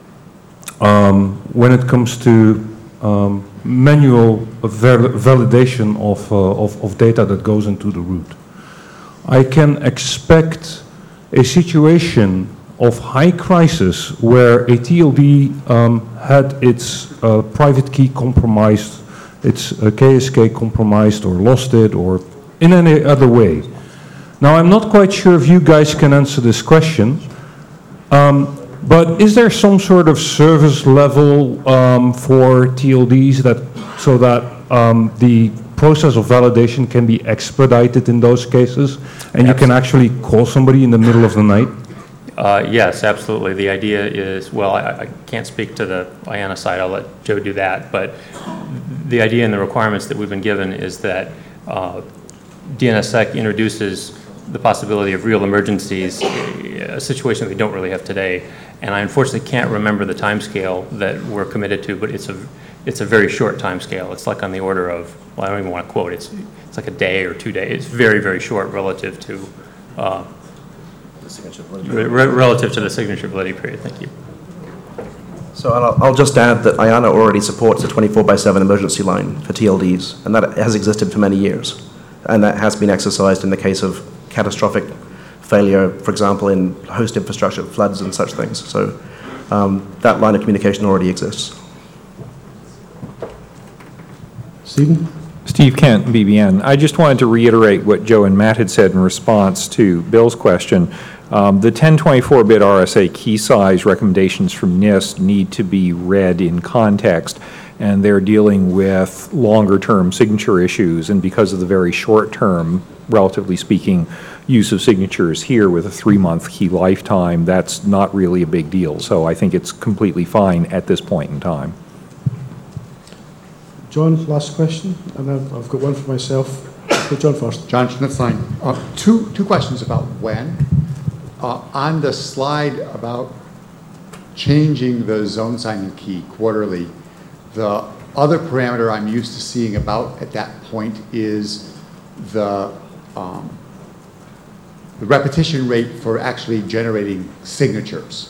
K: um, when it comes to um, manual val validation of, uh, of, of data that goes into the root. I can expect a situation of high crisis where a T L D um, had its uh, private key compromised, its uh, K S K compromised or lost it or in any other way. Now I'm not quite sure if you guys can answer this question, um, but is there some sort of service level um, for T L Ds that, so that um, the process of validation can be expedited in those cases and you can actually call somebody in the middle of the night?
I: Uh, yes, absolutely. The idea is, well, I, I can't speak to the I A N A side, I'll let Joe do that, but the idea and the requirements that we've been given is that uh, DNSSEC introduces the possibility of real emergencies, a situation that we don't really have today. And I unfortunately can't remember the time scale that we're committed to, but it's a, it's a very short time scale. It's like on the order of, well, I don't even want to quote, it's, it's like a day or two days. It's very, very short relative to uh, Re relative to the signature validity period. Thank you.
H: So I'll, I'll just add that I A N A already supports a twenty-four by seven emergency line for T L Ds, and that has existed for many years. And that has been exercised in the case of catastrophic failure, for example, in host infrastructure, floods and such things. So um, that line of communication already exists.
A: Stephen?
L: Steve Kent, B B N. I just wanted to reiterate what Joe and Matt had said in response to Bill's question. Um, the ten twenty-four bit R S A key size recommendations from NIST need to be read in context, and they're dealing with longer term signature issues, and because of the very short term, relatively speaking, use of signatures here with a three month key lifetime, that's not really a big deal. So I think it's completely fine at this point in time.
A: John, last question, and I've, I've got one for myself. Go John first.
C: John Schnitzline. Uh, two, two questions about when. Uh, on the slide about changing the zone signing key quarterly, the other parameter I'm used to seeing about at that point is the, um, the repetition rate for actually generating signatures.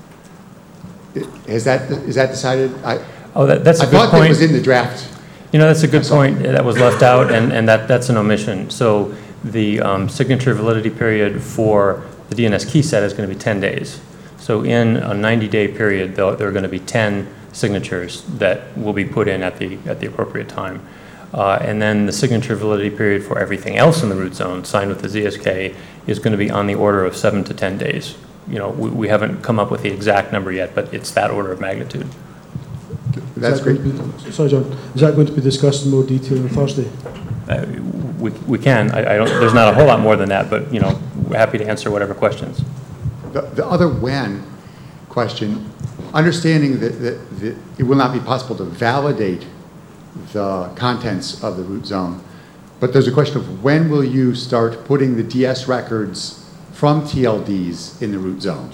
C: Is that, is that decided? I,
I: oh, that, that's a
C: I
I: good point.
C: thought that was in the draft.
I: You know, that's a good point. That was left out, and, and that, that's an omission. So the um, signature validity period for the D N S key set is going to be ten days. So in a ninety day period, there are going to be ten signatures that will be put in at the, at the appropriate time. Uh, and then the signature validity period for everything else in the root zone signed with the Z S K is going to be on the order of seven to ten days. You know, we, we haven't come up with the exact number yet, but it's that order of magnitude.
C: That's
A: that
C: great.
A: Be, sorry, John. Is that going to be discussed in more detail on Thursday?
I: Uh, we, we can. I, I don't, there's not a whole lot more than that, but, you know, we're happy to answer whatever questions.
C: The, the other when question, understanding that, that, that it will not be possible to validate the contents of the root zone, but there's a question of when will you start putting the D S records from T L Ds in the root zone?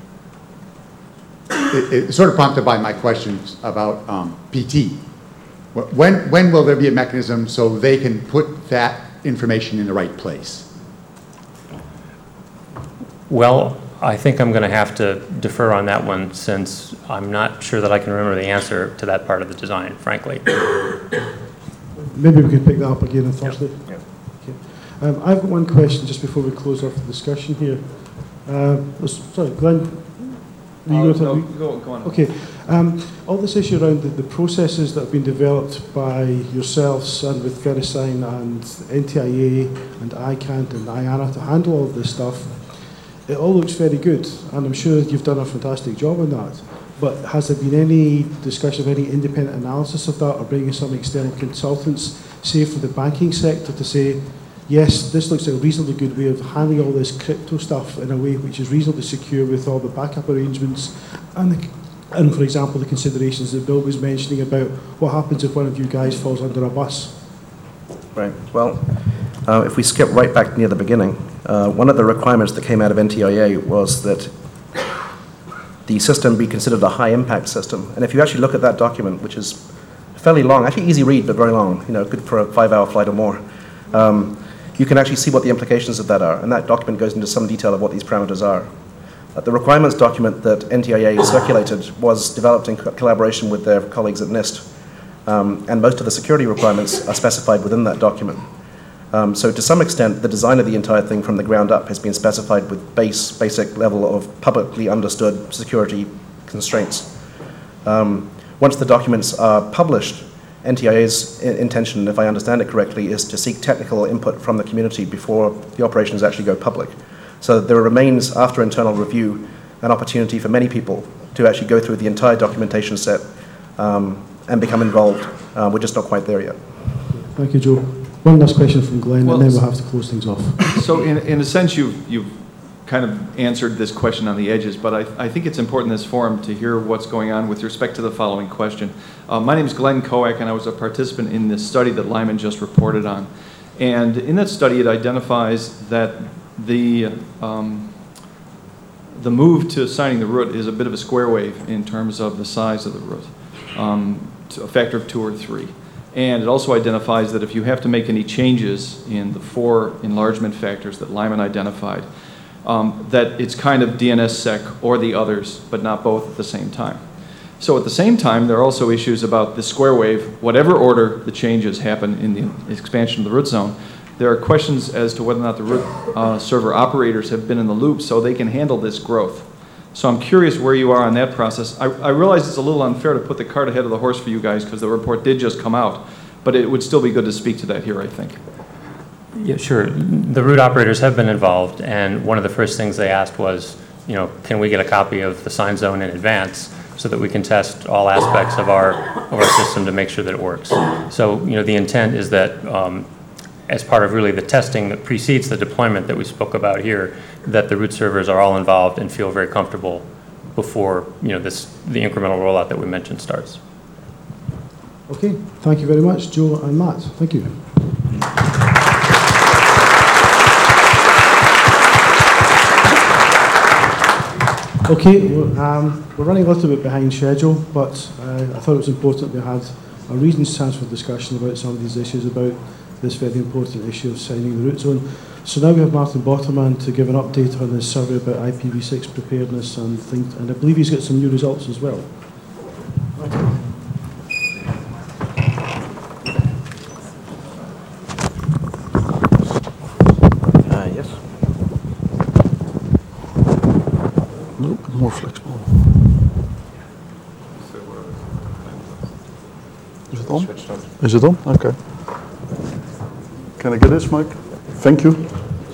C: It, it's sort of prompted by my questions about um, P T. When, when will there be a mechanism so they can put that information in the right place?
I: Well, I think I'm going to have to defer on that one since I'm not sure that I can remember the answer to that part of the design, frankly.
A: Maybe we can pick that up again on Thursday.
I: Yep. Yep.
A: Okay. Um, I've got one question just before we close off the discussion here. Uh, sorry, Glenn. Are you
J: Uh,
A: going to
J: no,
A: talk?
J: go, go on.
A: Okay. Um, all this issue around the, the processes that have been developed by yourselves and with VeriSign and N T I A and I CANT and I A N A to handle all of this stuff, it all looks very good, and I'm sure that you've done a fantastic job on that. But has there been any discussion of any independent analysis of that, or bringing some external consultants, say for the banking sector, to say, yes, this looks like a reasonably good way of handling all this crypto stuff in a way which is reasonably secure with all the backup arrangements and, the, and for example, the considerations that Bill was mentioning about what happens if one of you guys falls under a bus.
H: Right. Well, uh, if we skip right back near the beginning, uh, one of the requirements that came out of N T I A was that the system be considered a high-impact system. And if you actually look at that document, which is fairly long, actually easy read, but very long, you know, good for a five-hour flight or more, um, you can actually see what the implications of that are. And that document goes into some detail of what these parameters are. Uh, the requirements document that N T I A circulated was developed in co collaboration with their colleagues at NIST. Um, and most of the security requirements are specified within that document. Um, so to some extent, the design of the entire thing from the ground up has been specified with base, basic level of publicly understood security constraints. Um, once the documents are published, N T I A's intention, if I understand it correctly, is to seek technical input from the community before the operations actually go public. So there remains, after internal review, an opportunity for many people to actually go through the entire documentation set um, and become involved. Uh, we're just not quite there yet.
A: Thank you, Joe. One last question from Glenn,
M: well,
A: and then we'll have to close things off.
M: So in, in a sense, you've, you've kind of answered this question on the edges, but I, I think it's important in this forum to hear what's going on with respect to the following question. Uh, my name is Glenn Koak, and I was a participant in this study that Lyman just reported on. And in that study, it identifies that the, um, the move to signing the root is a bit of a square wave in terms of the size of the root, um, to a factor of two or three. And it also identifies that if you have to make any changes in the four enlargement factors that Lyman identified, um, that it's kind of D N S S E C or the others, but not both at the same time. So at the same time, there are also issues about the square wave. Whatever order the changes happen in the expansion of the root zone, there are questions as to whether or not the root uh, server operators have been in the loop so they can handle this growth. So I'm curious where you are on that process. I, I realize it's a little unfair to put the cart ahead of the horse for you guys because the report did just come out, but it would still be good to speak to that here, I think.
I: Yeah, sure. The root operators have been involved, and one of the first things they asked was, you know, can we get a copy of the sign zone in advance so that we can test all aspects of our, of our system to make sure that it works. So, you know, the intent is that um, as part of really the testing that precedes the deployment that we spoke about here, that the root servers are all involved and feel very comfortable before, you know, this, the incremental rollout that we mentioned starts.
A: Okay, thank you very much, Joe and Matt. Thank you. Okay, well, um, we're running a little bit behind schedule, but uh, I thought it was important we had a reasoned chance for discussion about some of these issues, about this very important issue of signing the root zone. So now we have Martin Botterman to give an update on his survey about I P v six preparedness and things, and I believe he's got some new results as well. Martin.
N: More flexible. Is it on? Is it on? Okay. Can I get this mic? Thank you.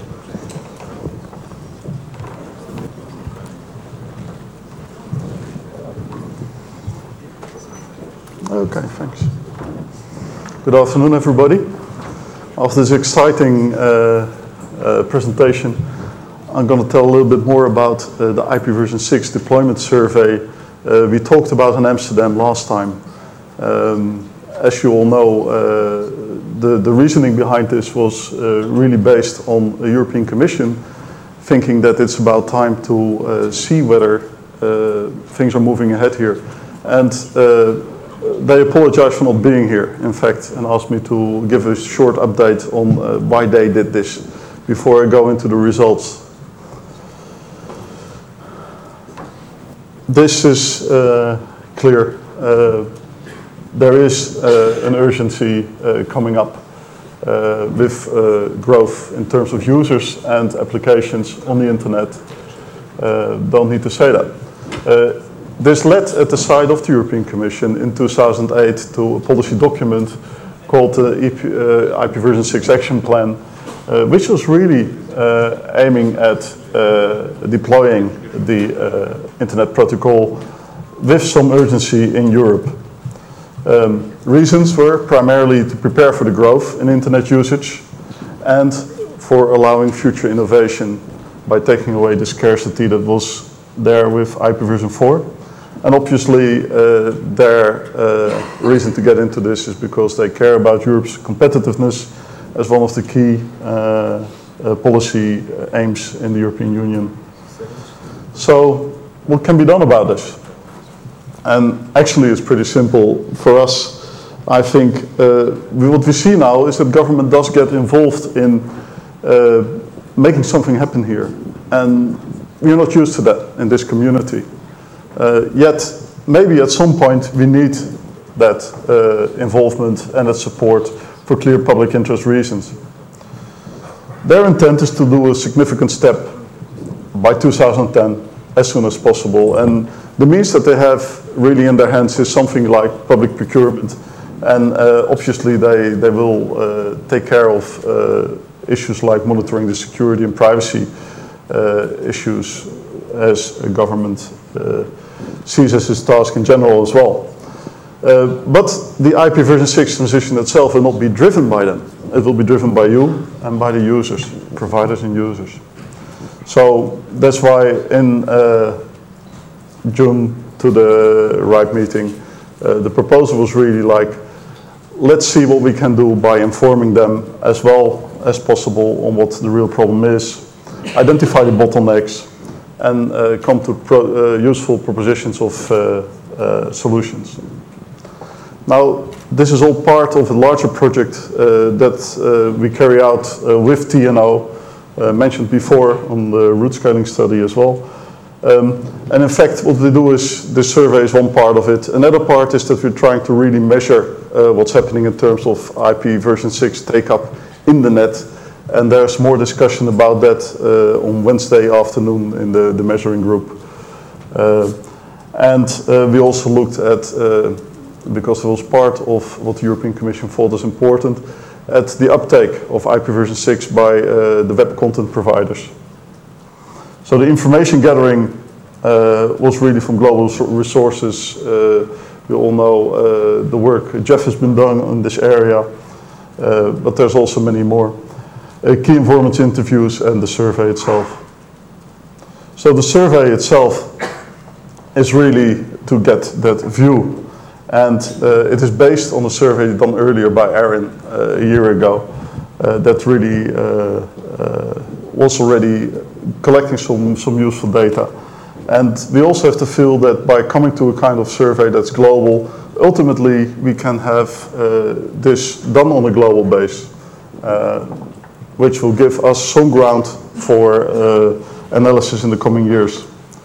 N: Okay, thanks. Good afternoon, everybody. After this exciting uh, uh, presentation, I'm going to tell a little bit more about uh, the I P version six deployment survey uh, we talked about in Amsterdam last time. Um, as you all know, uh, the, the reasoning behind this was uh, really based on the European Commission thinking that it's about time to uh, see whether uh, things are moving ahead here. And uh, they apologize for not being here, in fact, and asked me to give a short update on uh, why they did this before I go into the results. This is uh, clear. Uh, there is uh, an urgency uh, coming up uh, with uh, growth in terms of users and applications on the internet. Uh, don't need to say that. Uh, this led at the side of the European Commission in two thousand eight to a policy document called the uh, I P version six action plan, uh, which was really uh, aiming at uh, deploying the uh, internet protocol with some urgency in Europe. Um, reasons were primarily to prepare for the growth in internet usage and for allowing future innovation by taking away the scarcity that was there with I P version four. And obviously, uh, their uh, reason to get into this is because they care about Europe's competitiveness as one of the key uh, uh, policy aims in the European Union. So, what can be done about this? And actually, it's pretty simple for us. I think uh, what we see now is that government does get involved in uh, making something happen here. And we're not used to that in this community. Uh, yet, maybe at some point we need that uh, involvement and that support for clear public interest reasons. Their intent is to do a significant step by two thousand ten as soon as possible. And the means that they have really in their hands is something like public procurement. And uh, obviously they, they will uh, take care of uh, issues like monitoring the security and privacy uh, issues as a government uh, sees as its task in general as well. Uh, but the I P version six transition itself will not be driven by them. It will be driven by you and by the users, providers and users. So that's why in uh, June to the RIPE meeting, uh, the proposal was really like, let's see what we can do by informing them as well as possible on what the real problem is, identify the bottlenecks, and uh, come to pro uh, useful propositions of uh, uh, solutions. Now, this is all part of a larger project uh, that uh, we carry out uh, with T N O, uh, mentioned before on the route scaling study as well. Um, and in fact, what we do is, this survey is one part of it. Another part is that we're trying to really measure uh, what's happening in terms of I P version six take-up in the net. And there's more discussion about that uh, on Wednesday afternoon in the, the measuring group. Uh, and uh, we also looked at, uh, because it was part of what the European Commission thought is important, at the uptake of I P version six by uh, the web content providers. So the information gathering uh, was really from global resources. Uh, we all know uh, the work Jeff has been done in this area, uh, but there's also many more. Uh, key informant interviews and the survey itself. So the survey itself is really to get that view. And uh, it is based on a survey done earlier by Aaron uh, a year ago uh, that really uh, uh, was already collecting some, some useful data. And we also have to feel that by coming to a kind of survey that's global, ultimately we can have uh, this done on a global base. Uh, which will give us some ground for uh, analysis in the coming years.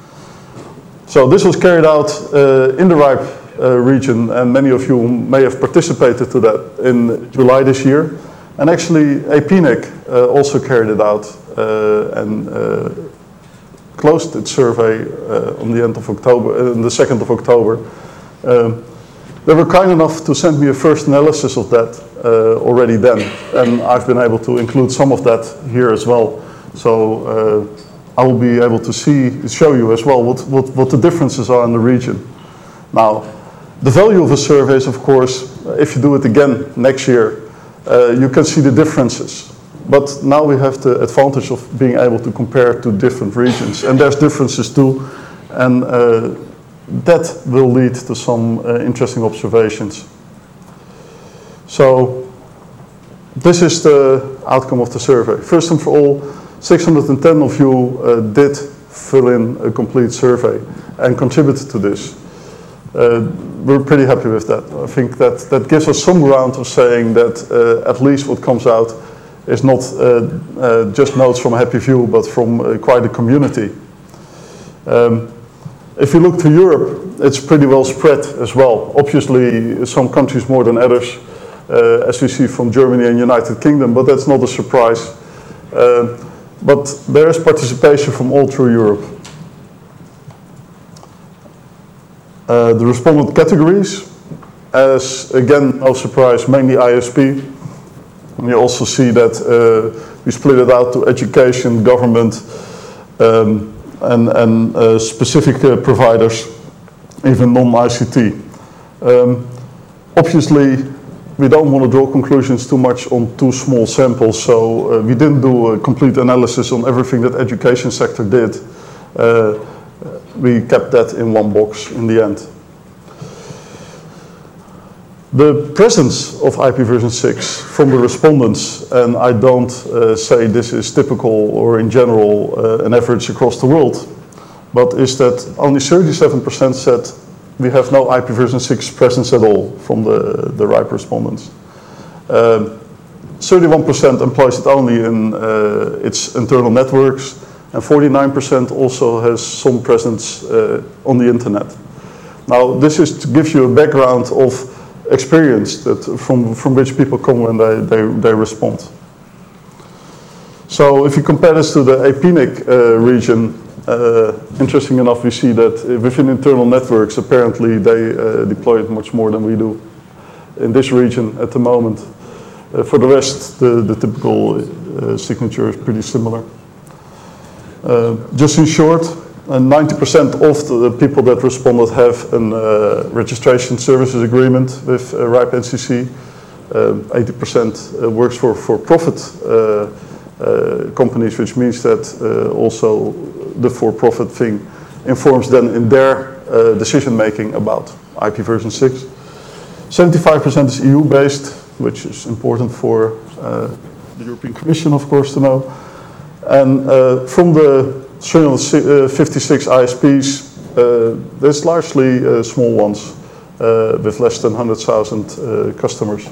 N: So this was carried out uh, in the RIPE uh, region, and many of you may have participated to that in July this year. And actually, A P N I C uh, also carried it out uh, and uh, closed its survey uh, on the end of October, uh, on the second of October. Um, They were kind enough to send me a first analysis of that uh, already then, and I've been able to include some of that here as well. So uh, I will be able to see, show you as well what, what, what the differences are in the region. Now, the value of a survey is, of course, if you do it again next year, uh, you can see the differences. But now we have the advantage of being able to compare to different regions, and there's differences too. And uh, that will lead to some uh, interesting observations. So this is the outcome of the survey. First and for all, six hundred ten of you uh, did fill in a complete survey and contributed to this. Uh, we're pretty happy with that. I think that, that gives us some ground of saying that uh, at least what comes out is not uh, uh, just notes from a happy view, but from uh, quite a community. Um, If you look to Europe, it's pretty well spread as well. Obviously, some countries more than others, uh, as we see from Germany and United Kingdom, but that's not a surprise. Uh, but there is participation from all through Europe. Uh, the respondent categories, as again, no surprise, mainly I S P. And you also see that uh, we split it out to education, government, um, and, and uh, specific uh, providers, even non I C T. Um, obviously, we don't want to draw conclusions too much on too small samples, so uh, we didn't do a complete analysis on everything that education sector did. Uh, we kept that in one box in the end. The presence of I P version six from the respondents, and I don't uh, say this is typical or in general uh, an average across the world, but is that only thirty-seven percent said we have no I P version six presence at all from the, the RIPE respondents. Um, thirty-one percent employs it only in uh, its internal networks, and forty-nine percent also has some presence uh, on the internet. Now, this is to give you a background of experience that from, from which people come when they, they, they respond. So if you compare this to the A P N I C uh, region, uh, interesting enough, we see that within internal networks, apparently they uh, deploy it much more than we do in this region at the moment. Uh, for the rest, the, the typical uh, signature is pretty similar. Uh, just in short, ninety percent of the people that responded have a uh, registration services agreement with uh, RIPE N C C. Uh, eighty percent uh, works for for profit uh, uh, companies, which means that uh, also the for-profit thing informs them in their uh, decision making about I P version six. seventy-five percent is E U-based, which is important for uh, the European Commission, of course, to know. And uh, from the three hundred fifty-six I S Ps, uh, there's largely uh, small ones uh, with less than one hundred thousand uh, customers.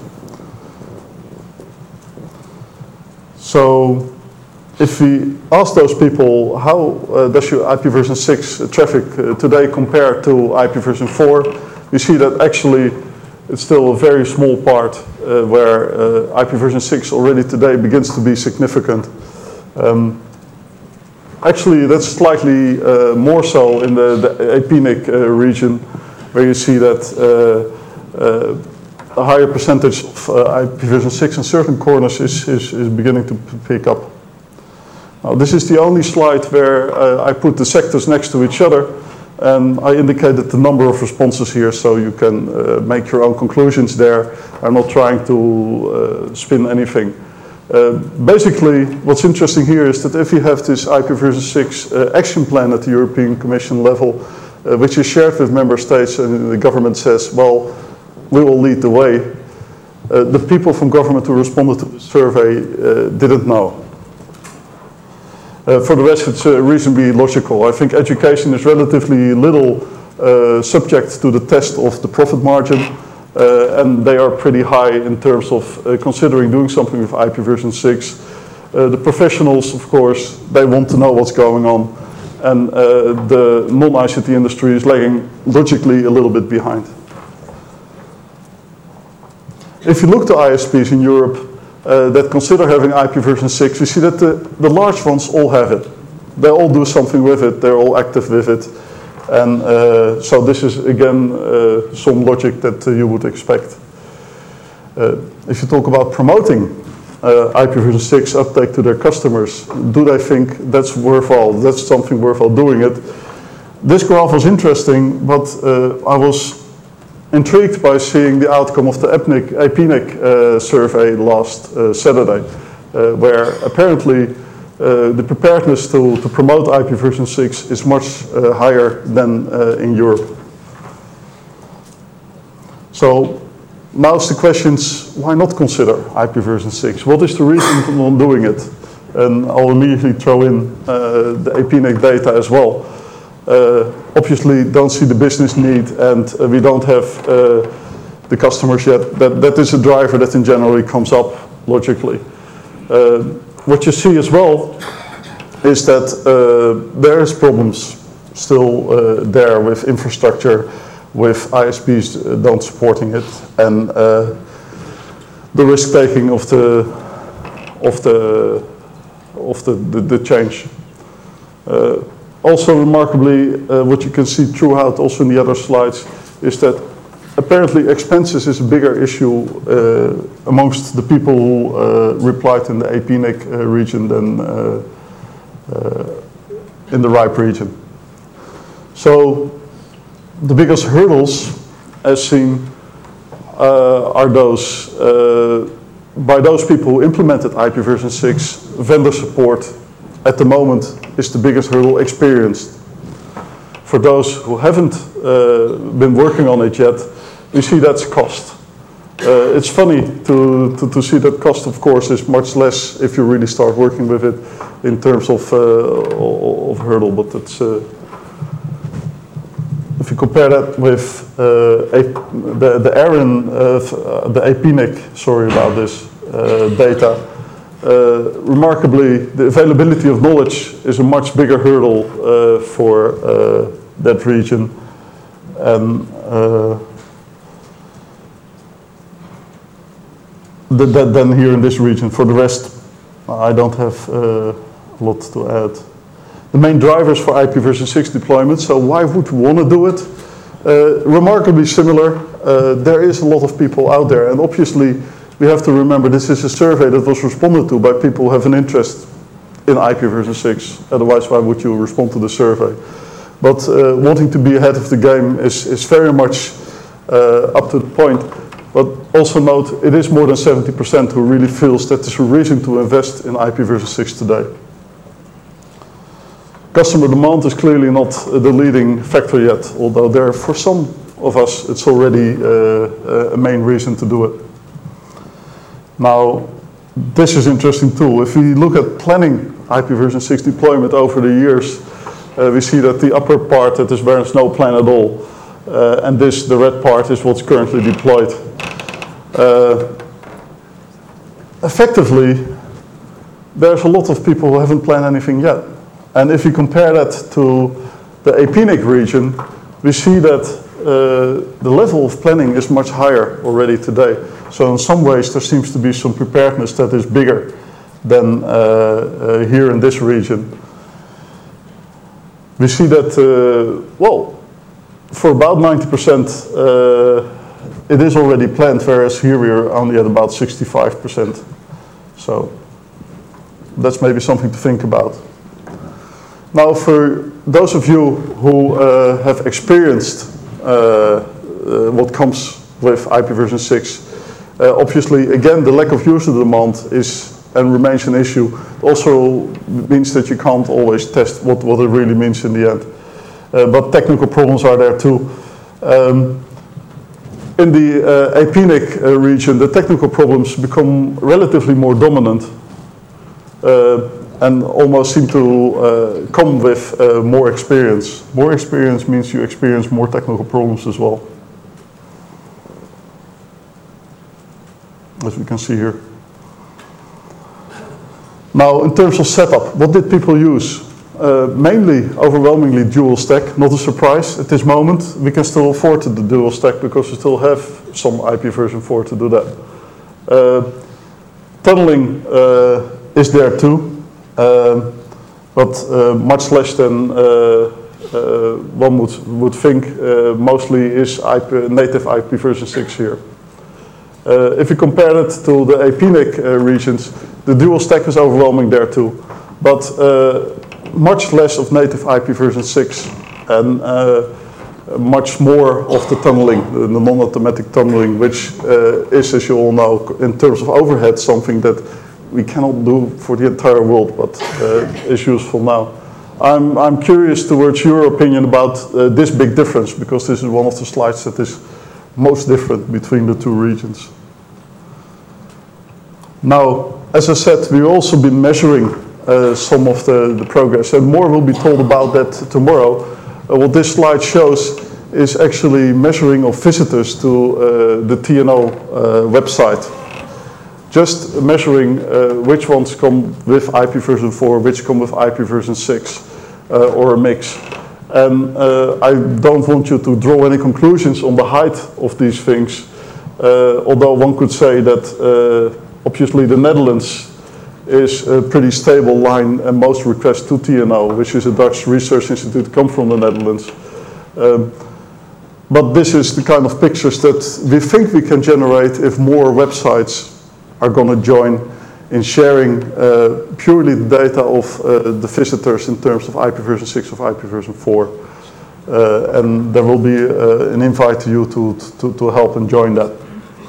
N: So if we ask those people, how uh, does your I P version six traffic uh, today compare to I P version four, we see that actually it's still a very small part uh, where uh, I P version six already today begins to be significant. Um, Actually, that's slightly uh, more so in the, the A P N I C uh, region, where you see that uh, uh, a higher percentage of uh, I P version six in certain corners is, is, is beginning to pick up. Now, this is the only slide where uh, I put the sectors next to each other, and I indicated the number of responses here, so you can uh, make your own conclusions there. I'm not trying to uh, spin anything. Uh, basically, what's interesting here is that if you have this I P version six uh, action plan at the European Commission level, uh, which is shared with member states, and the government says, well, we will lead the way, uh, the people from government who responded to the survey uh, didn't know. Uh, for the rest, it's uh, reasonably logical. I think education is relatively little uh, subject to the test of the profit margin. Uh, and they are pretty high in terms of uh, considering doing something with I P version six. Uh, the professionals, of course, they want to know what's going on, and uh, the non-I C T industry is lagging logically a little bit behind. If you look to I S Ps in Europe uh, that consider having I P version six, we see that the, the large ones all have it. They all do something with it, they're all active with it. And uh, so this is, again, uh, some logic that uh, you would expect. Uh, if you talk about promoting uh, I P version six uptake to their customers, do they think that's worthwhile, that's something worthwhile doing it? This graph was interesting, but uh, I was intrigued by seeing the outcome of the A P N I C uh, survey last uh, Saturday, uh, where apparently Uh, the preparedness to, to promote I P version six is much uh, higher than uh, in Europe. So now's the questions, why not consider I P version six? What is the reason for not doing it? And I'll immediately throw in uh, the A P N I C data as well. Uh, obviously don't see the business need, and uh, we don't have uh, the customers yet. That, that is a driver that in general comes up logically. Uh, What you see as well is that uh, there is problems still uh, there with infrastructure, with I S Ps don't supporting it, and uh, the risk taking of the of the of the the, the change. Uh, also, remarkably, uh, what you can see throughout, also in the other slides, is that apparently expenses is a bigger issue uh, amongst the people who uh, replied in the A P N I C uh, region than uh, uh, in the RIPE region. So the biggest hurdles, as seen, uh, are those, uh, by those people who implemented I P version six, vendor support at the moment is the biggest hurdle experienced. For those who haven't uh, been working on it yet, we see that's cost. Uh, it's funny to, to, to see that cost, of course, is much less if you really start working with it in terms of, uh, of hurdle, but it's, uh, if you compare that with uh, a, the, the ARIN, uh, the A P N I C, sorry about this, uh, data, uh, remarkably, the availability of knowledge is a much bigger hurdle uh, for uh, that region. And uh, than here in this region. For the rest, I don't have uh, a lot to add. The main drivers for I P version six deployment, so why would we want to do it? Uh, remarkably similar. Uh, there is a lot of people out there, and obviously we have to remember this is a survey that was responded to by people who have an interest in I P version six. Otherwise, why would you respond to the survey? But uh, wanting to be ahead of the game is, is very much uh, up to the point. But also note, it is more than seventy percent who really feels that there's a reason to invest in I P version six today. Customer demand is clearly not the leading factor yet, although there, for some of us, it's already uh, a main reason to do it. Now, this is interesting too. If we look at planning I P version six deployment over the years, uh, we see that the upper part, that is where there's no plan at all. Uh, and this, the red part, is what's currently deployed. Uh, effectively, there's a lot of people who haven't planned anything yet. And if you compare that to the A P N I C region, we see that uh, the level of planning is much higher already today. So in some ways, there seems to be some preparedness that is bigger than uh, uh, here in this region. We see that, uh, well, for about ninety percent, uh, it is already planned, whereas here we are only at about sixty-five percent. So that's maybe something to think about. Now, for those of you who uh, have experienced uh, uh, what comes with I P version six, uh, obviously, again, the lack of user demand is and remains an issue. It also means that you can't always test what, what it really means in the end. Uh, but technical problems are there too. Um, in the uh, A P N I C uh, region, the technical problems become relatively more dominant uh, and almost seem to uh, come with uh, more experience. More experience means you experience more technical problems as well, as we can see here. Now, in terms of setup, what did people use? Uh, mainly, overwhelmingly, dual stack. Not a surprise at this moment. We can still afford the dual stack because we still have some I P version four to do that. Uh, tunneling uh, is there too, uh, but uh, much less than uh, uh, one would, would think. Uh, mostly is I P, native I P version six here. Uh, if you compare it to the A P N I C uh, regions, the dual stack is overwhelming there too, but uh, much less of native I P version six and uh, much more of the tunneling, the non-automatic tunneling, which uh, is, as you all know, in terms of overhead, something that we cannot do for the entire world, but uh, is useful now. I'm, I'm curious towards your opinion about uh, this big difference, because this is one of the slides that is most different between the two regions. Now, as I said, we've also been measuring uh, some of the, the progress, and more will be told about that tomorrow. Uh, what this slide shows is actually measuring of visitors to uh, the T N O uh, website. Just measuring uh, which ones come with I P version four, which come with I P version six, uh, or a mix. And uh, I don't want you to draw any conclusions on the height of these things, uh, although one could say that uh, obviously the Netherlands is a pretty stable line, and most requests to T N O, which is a Dutch research institute, come from the Netherlands. Um, but this is the kind of pictures that we think we can generate if more websites are going to join in sharing uh, purely the data of uh, the visitors in terms of I P version six or I P version four. Uh, and there will be uh, an invite to you to, to, to help and join that.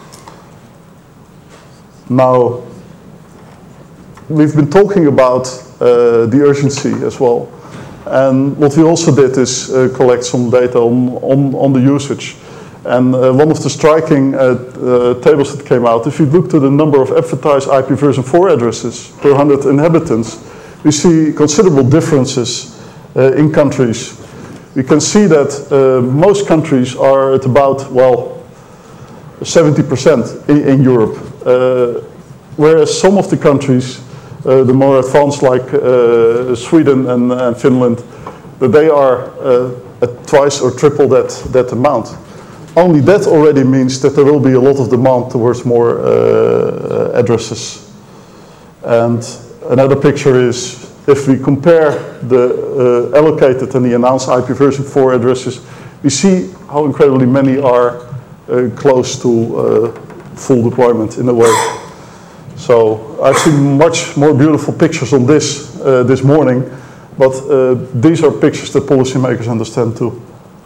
N: Now, we've been talking about uh, the urgency as well. And what we also did is uh, collect some data on, on, on the usage. And uh, one of the striking uh, uh, tables that came out, if you look to the number of advertised I P version four addresses per one hundred inhabitants, we see considerable differences uh, in countries. We can see that uh, most countries are at about, well, seventy percent in, in Europe. Uh, whereas some of the countries, uh, the more advanced like uh, Sweden and, and Finland, that they are uh, at twice or triple that, that amount. Only that already means that there will be a lot of demand towards more uh, addresses. And another picture is, if we compare the uh, allocated and the announced I P version four addresses, we see how incredibly many are uh, close to uh, full deployment in a way. So I've seen much more beautiful pictures on this uh, this morning, but uh, these are pictures that policymakers understand too.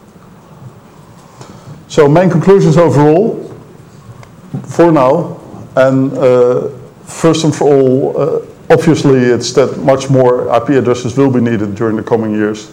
N: So main conclusions overall, for now, and uh, first and for all, uh, obviously it's that much more I P addresses will be needed during the coming years.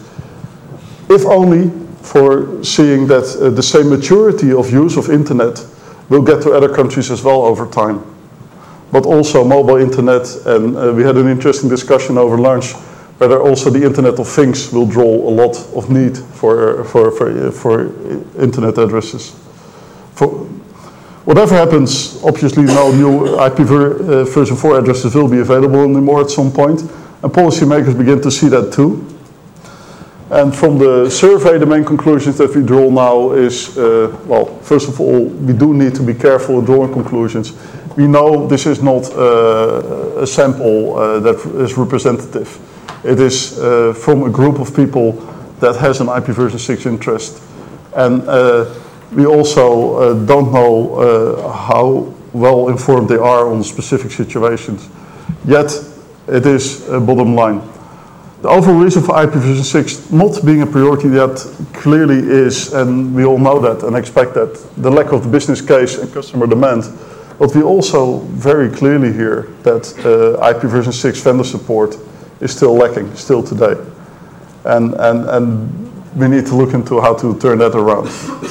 N: If only for seeing that uh, the same maturity of use of internet will get to other countries as well over time. But also mobile internet, and uh, we had an interesting discussion over lunch, whether also the Internet of Things will draw a lot of need for, for, for, for internet addresses. For whatever happens, obviously no new I P ver, uh, version four addresses will be available anymore at some point, and policymakers begin to see that too. And from the survey, the main conclusions that we draw now is, uh, well, first of all, we do need to be careful in drawing conclusions. We know this is not uh, a sample uh, that is representative. It is uh, from a group of people that has an I P version six interest. And uh, we also uh, don't know uh, how well informed they are on specific situations. Yet, it is a bottom line. The overall reason for I P version six not being a priority yet clearly is, and we all know that and expect that, the lack of the business case and customer demand. But we also very clearly hear that uh, I P version six vendor support is still lacking, still today. And, and, and we need to look into how to turn that around.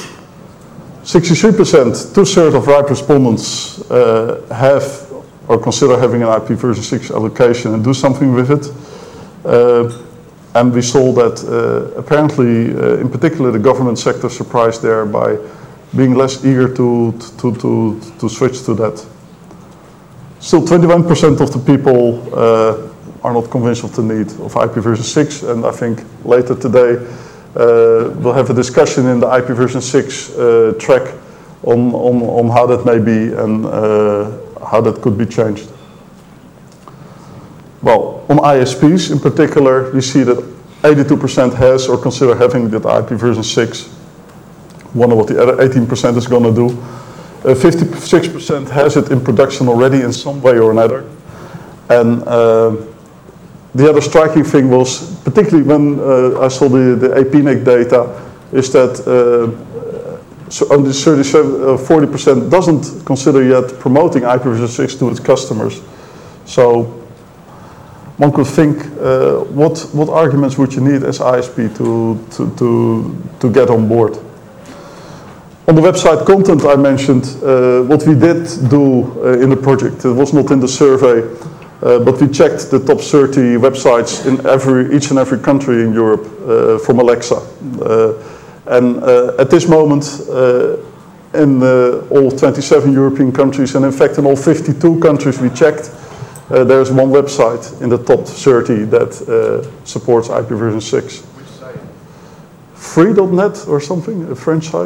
N: sixty-three percent, two-thirds of RIPE respondents uh, have or consider having an I P version six allocation and do something with it. Uh, and we saw that uh, apparently, uh, in particular, the government sector surprised there by being less eager to, to, to, to switch to that. Still, twenty-one percent of the people uh, are not convinced of the need of I P version six, and I think later today uh, we'll have a discussion in the I P version six uh, track on, on, on how that may be and uh, how that could be changed. Well, on I S Ps in particular, we see that eighty-two percent has or consider having that I P version six. Wonder what the other eighteen percent is going to do. Uh, fifty-six percent has it in production already in some way or another. And uh, the other striking thing was, particularly when uh, I saw the, the A P N I C data, is that uh, so only thirty-seven, forty percent doesn't consider yet promoting I P version six to its customers. So one could think, uh, what, what arguments would you need as I S P to, to, to, to get on board? On the website content I mentioned, uh, what we did do uh, in the project, it was not in the survey, uh, but we checked the top thirty websites in every, each and every country in Europe uh, from Alexa. Uh, and uh, at this moment, uh, in uh, all twenty-seven European countries, and in fact in all fifty-two countries we checked, Uh, there's one website in the top thirty that uh, supports I P version six. Which site? free dot net or something, a French site.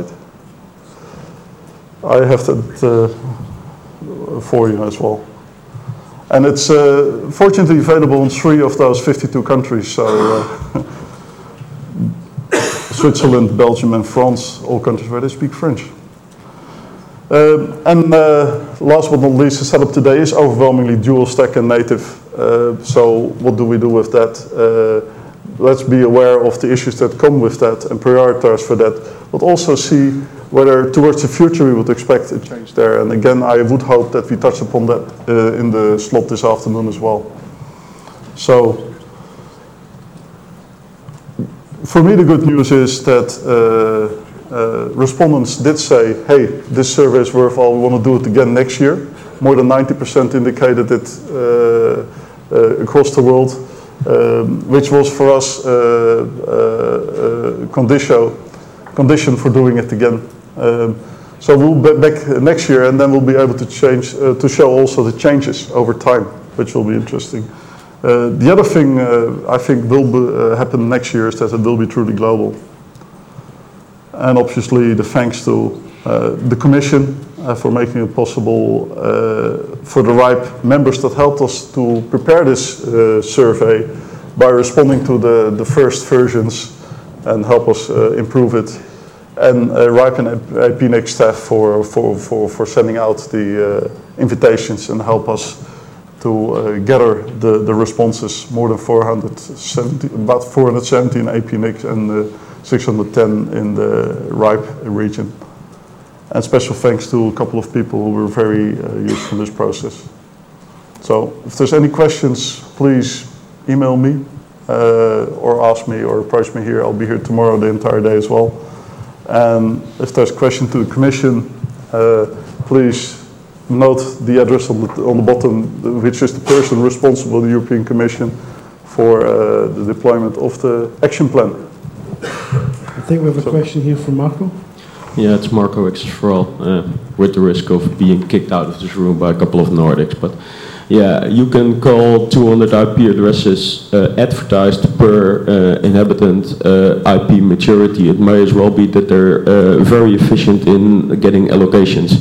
N: I have that uh, for you as well. And it's uh, fortunately available in three of those fifty-two countries. So uh, Switzerland, Belgium and France, all countries where they speak French. Uh, and uh, last but not least, the setup today is overwhelmingly dual stack and native. Uh, so what do we do with that? Uh, let's be aware of the issues that come with that and prioritize for that, but also see whether towards the future we would expect a change there. And again, I would hope that we touch upon that uh, in the slot this afternoon as well. So, for me the good news is that uh, uh, respondents did say, hey, this survey is worthwhile, we want to do it again next year. More than ninety percent indicated it uh, uh, across the world, um, which was for us uh, uh, uh, condition, condition for doing it again. Um, so we'll be back next year, and then we'll be able to change, uh, to show also the changes over time, which will be interesting. Uh, the other thing uh, I think will be, uh, happen next year is that it will be truly global. And obviously the thanks to uh, the Commission uh, for making it possible, uh, for the R I P members that helped us to prepare this uh, survey by responding to the, the first versions and help us uh, improve it. And uh, R I P and I P N I C staff for, for, for, for sending out the uh, invitations and help us to uh, gather the, the responses, more than four hundred seventy, about four hundred seventy in A P N I C and uh, six hundred ten in the R I P region. And special thanks to a couple of people who were very uh, useful in this process. So if there's any questions, please email me uh, or ask me or approach me here. I'll be here tomorrow the entire day as well. And if there's a question to the Commission, uh, please note the address on the, on the bottom, which is the person responsible, the European Commission, for uh, the deployment of the action plan.
A: I think we have a so. question here from Marco.
O: Yeah, it's Marco Extral, uh, with the risk of being kicked out of this room by a couple of Nordics. But yeah, you can call two hundred I P addresses uh, advertised per uh, inhabitant uh, I P maturity. It may as well be that they're uh, very efficient in getting allocations.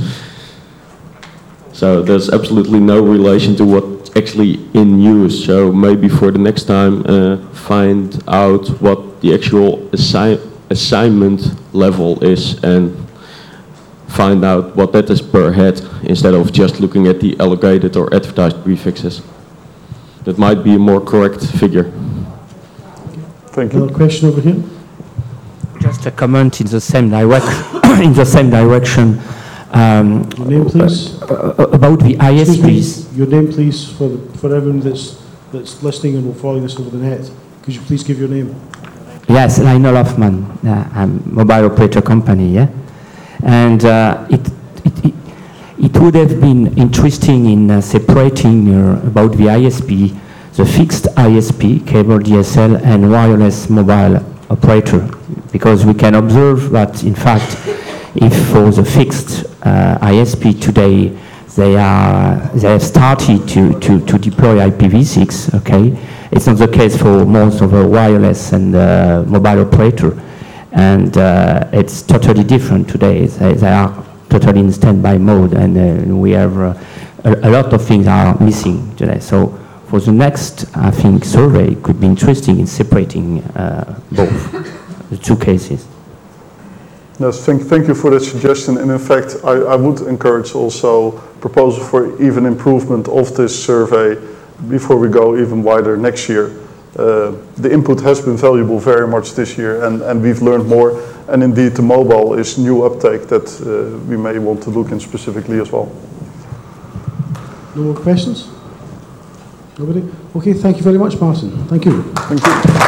O: So there's absolutely no relation to what's actually in use. So maybe for the next time, uh, find out what the actual assi assignment level is and find out what that is per head instead of just looking at the allocated or advertised prefixes. That might be a more correct figure.
N: Thank you.
A: Another question over here.
P: Just a comment in the same direction. in the same direction. Um,
A: Your name, please.
P: Uh, about the I S Ps.
A: Your name, please, for the, for everyone that's that's listening and will follow this over the net. Could you please give your name?
P: Yes, Lionel Hoffman. Uh, I'm a mobile operator company. Yeah, and uh, it, it it it would have been interesting in uh, separating uh, about the I S P, the fixed I S P, cable D S L, and wireless mobile operator, because we can observe that in fact, if for the fixed uh, I S P today, they are they have started to, to, to deploy I P v six, okay? It's not the case for most of the wireless and uh, mobile operator. And uh, it's totally different today. They, they are totally in standby mode, and uh, we have uh, a, a lot of things are missing today. So for the next, I think, survey, it could be interesting in separating uh, both, the two cases.
N: Yes, thank, thank you for that suggestion. And in fact, I, I would encourage also proposal for even improvement of this survey before we go even wider next year. Uh, the input has been valuable very much this year, and, and we've learned more. And indeed, the mobile is new uptake that uh, we may want to look in specifically as well.
A: No more questions? Nobody? Okay, thank you very much, Martin. Thank you.
N: Thank you.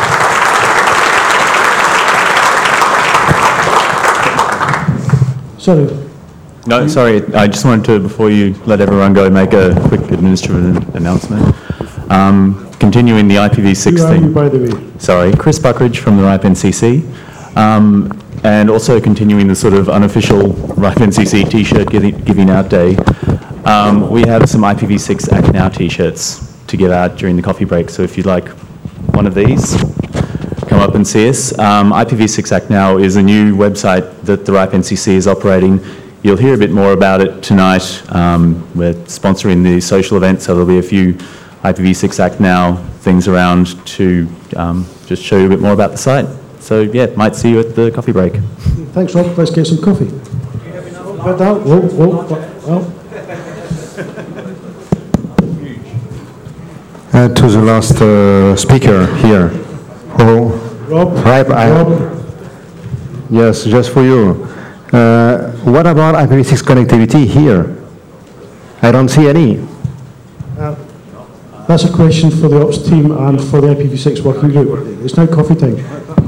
A: Sorry.
E: No, sorry, I just wanted to, before you let everyone go, make a quick administrative announcement. Um, continuing the I P v six
A: Who are
E: thing.
A: you, by the way?
E: Sorry, Chris Buckridge from the R I P N C C. Um, and also continuing the sort of unofficial R I P N C C t-shirt giving, giving out day. Um, we have some I P v six Act Now t-shirts to give out during the coffee break, so if you'd like one of these, come up and see us. Um, I P v six Act Now is a new website that the R I P N C C is operating. You'll hear a bit more about it tonight. Um, we're sponsoring the social event, so there'll be a few I P v six Act Now things around to um, just show you a bit more about the site. So yeah, might see you at the coffee break.
A: Thanks, Rob. Let's get some coffee. But that, whoa, whoa, whoa.
Q: Uh, to the last uh, speaker here Hello.
A: Rob.
Q: Right, I,
A: Rob.
Q: Yes, just for you. Uh, what about I P v six connectivity here? I don't see any.
A: Uh, that's a question for the ops team and for the I P v six working group. It's now coffee time.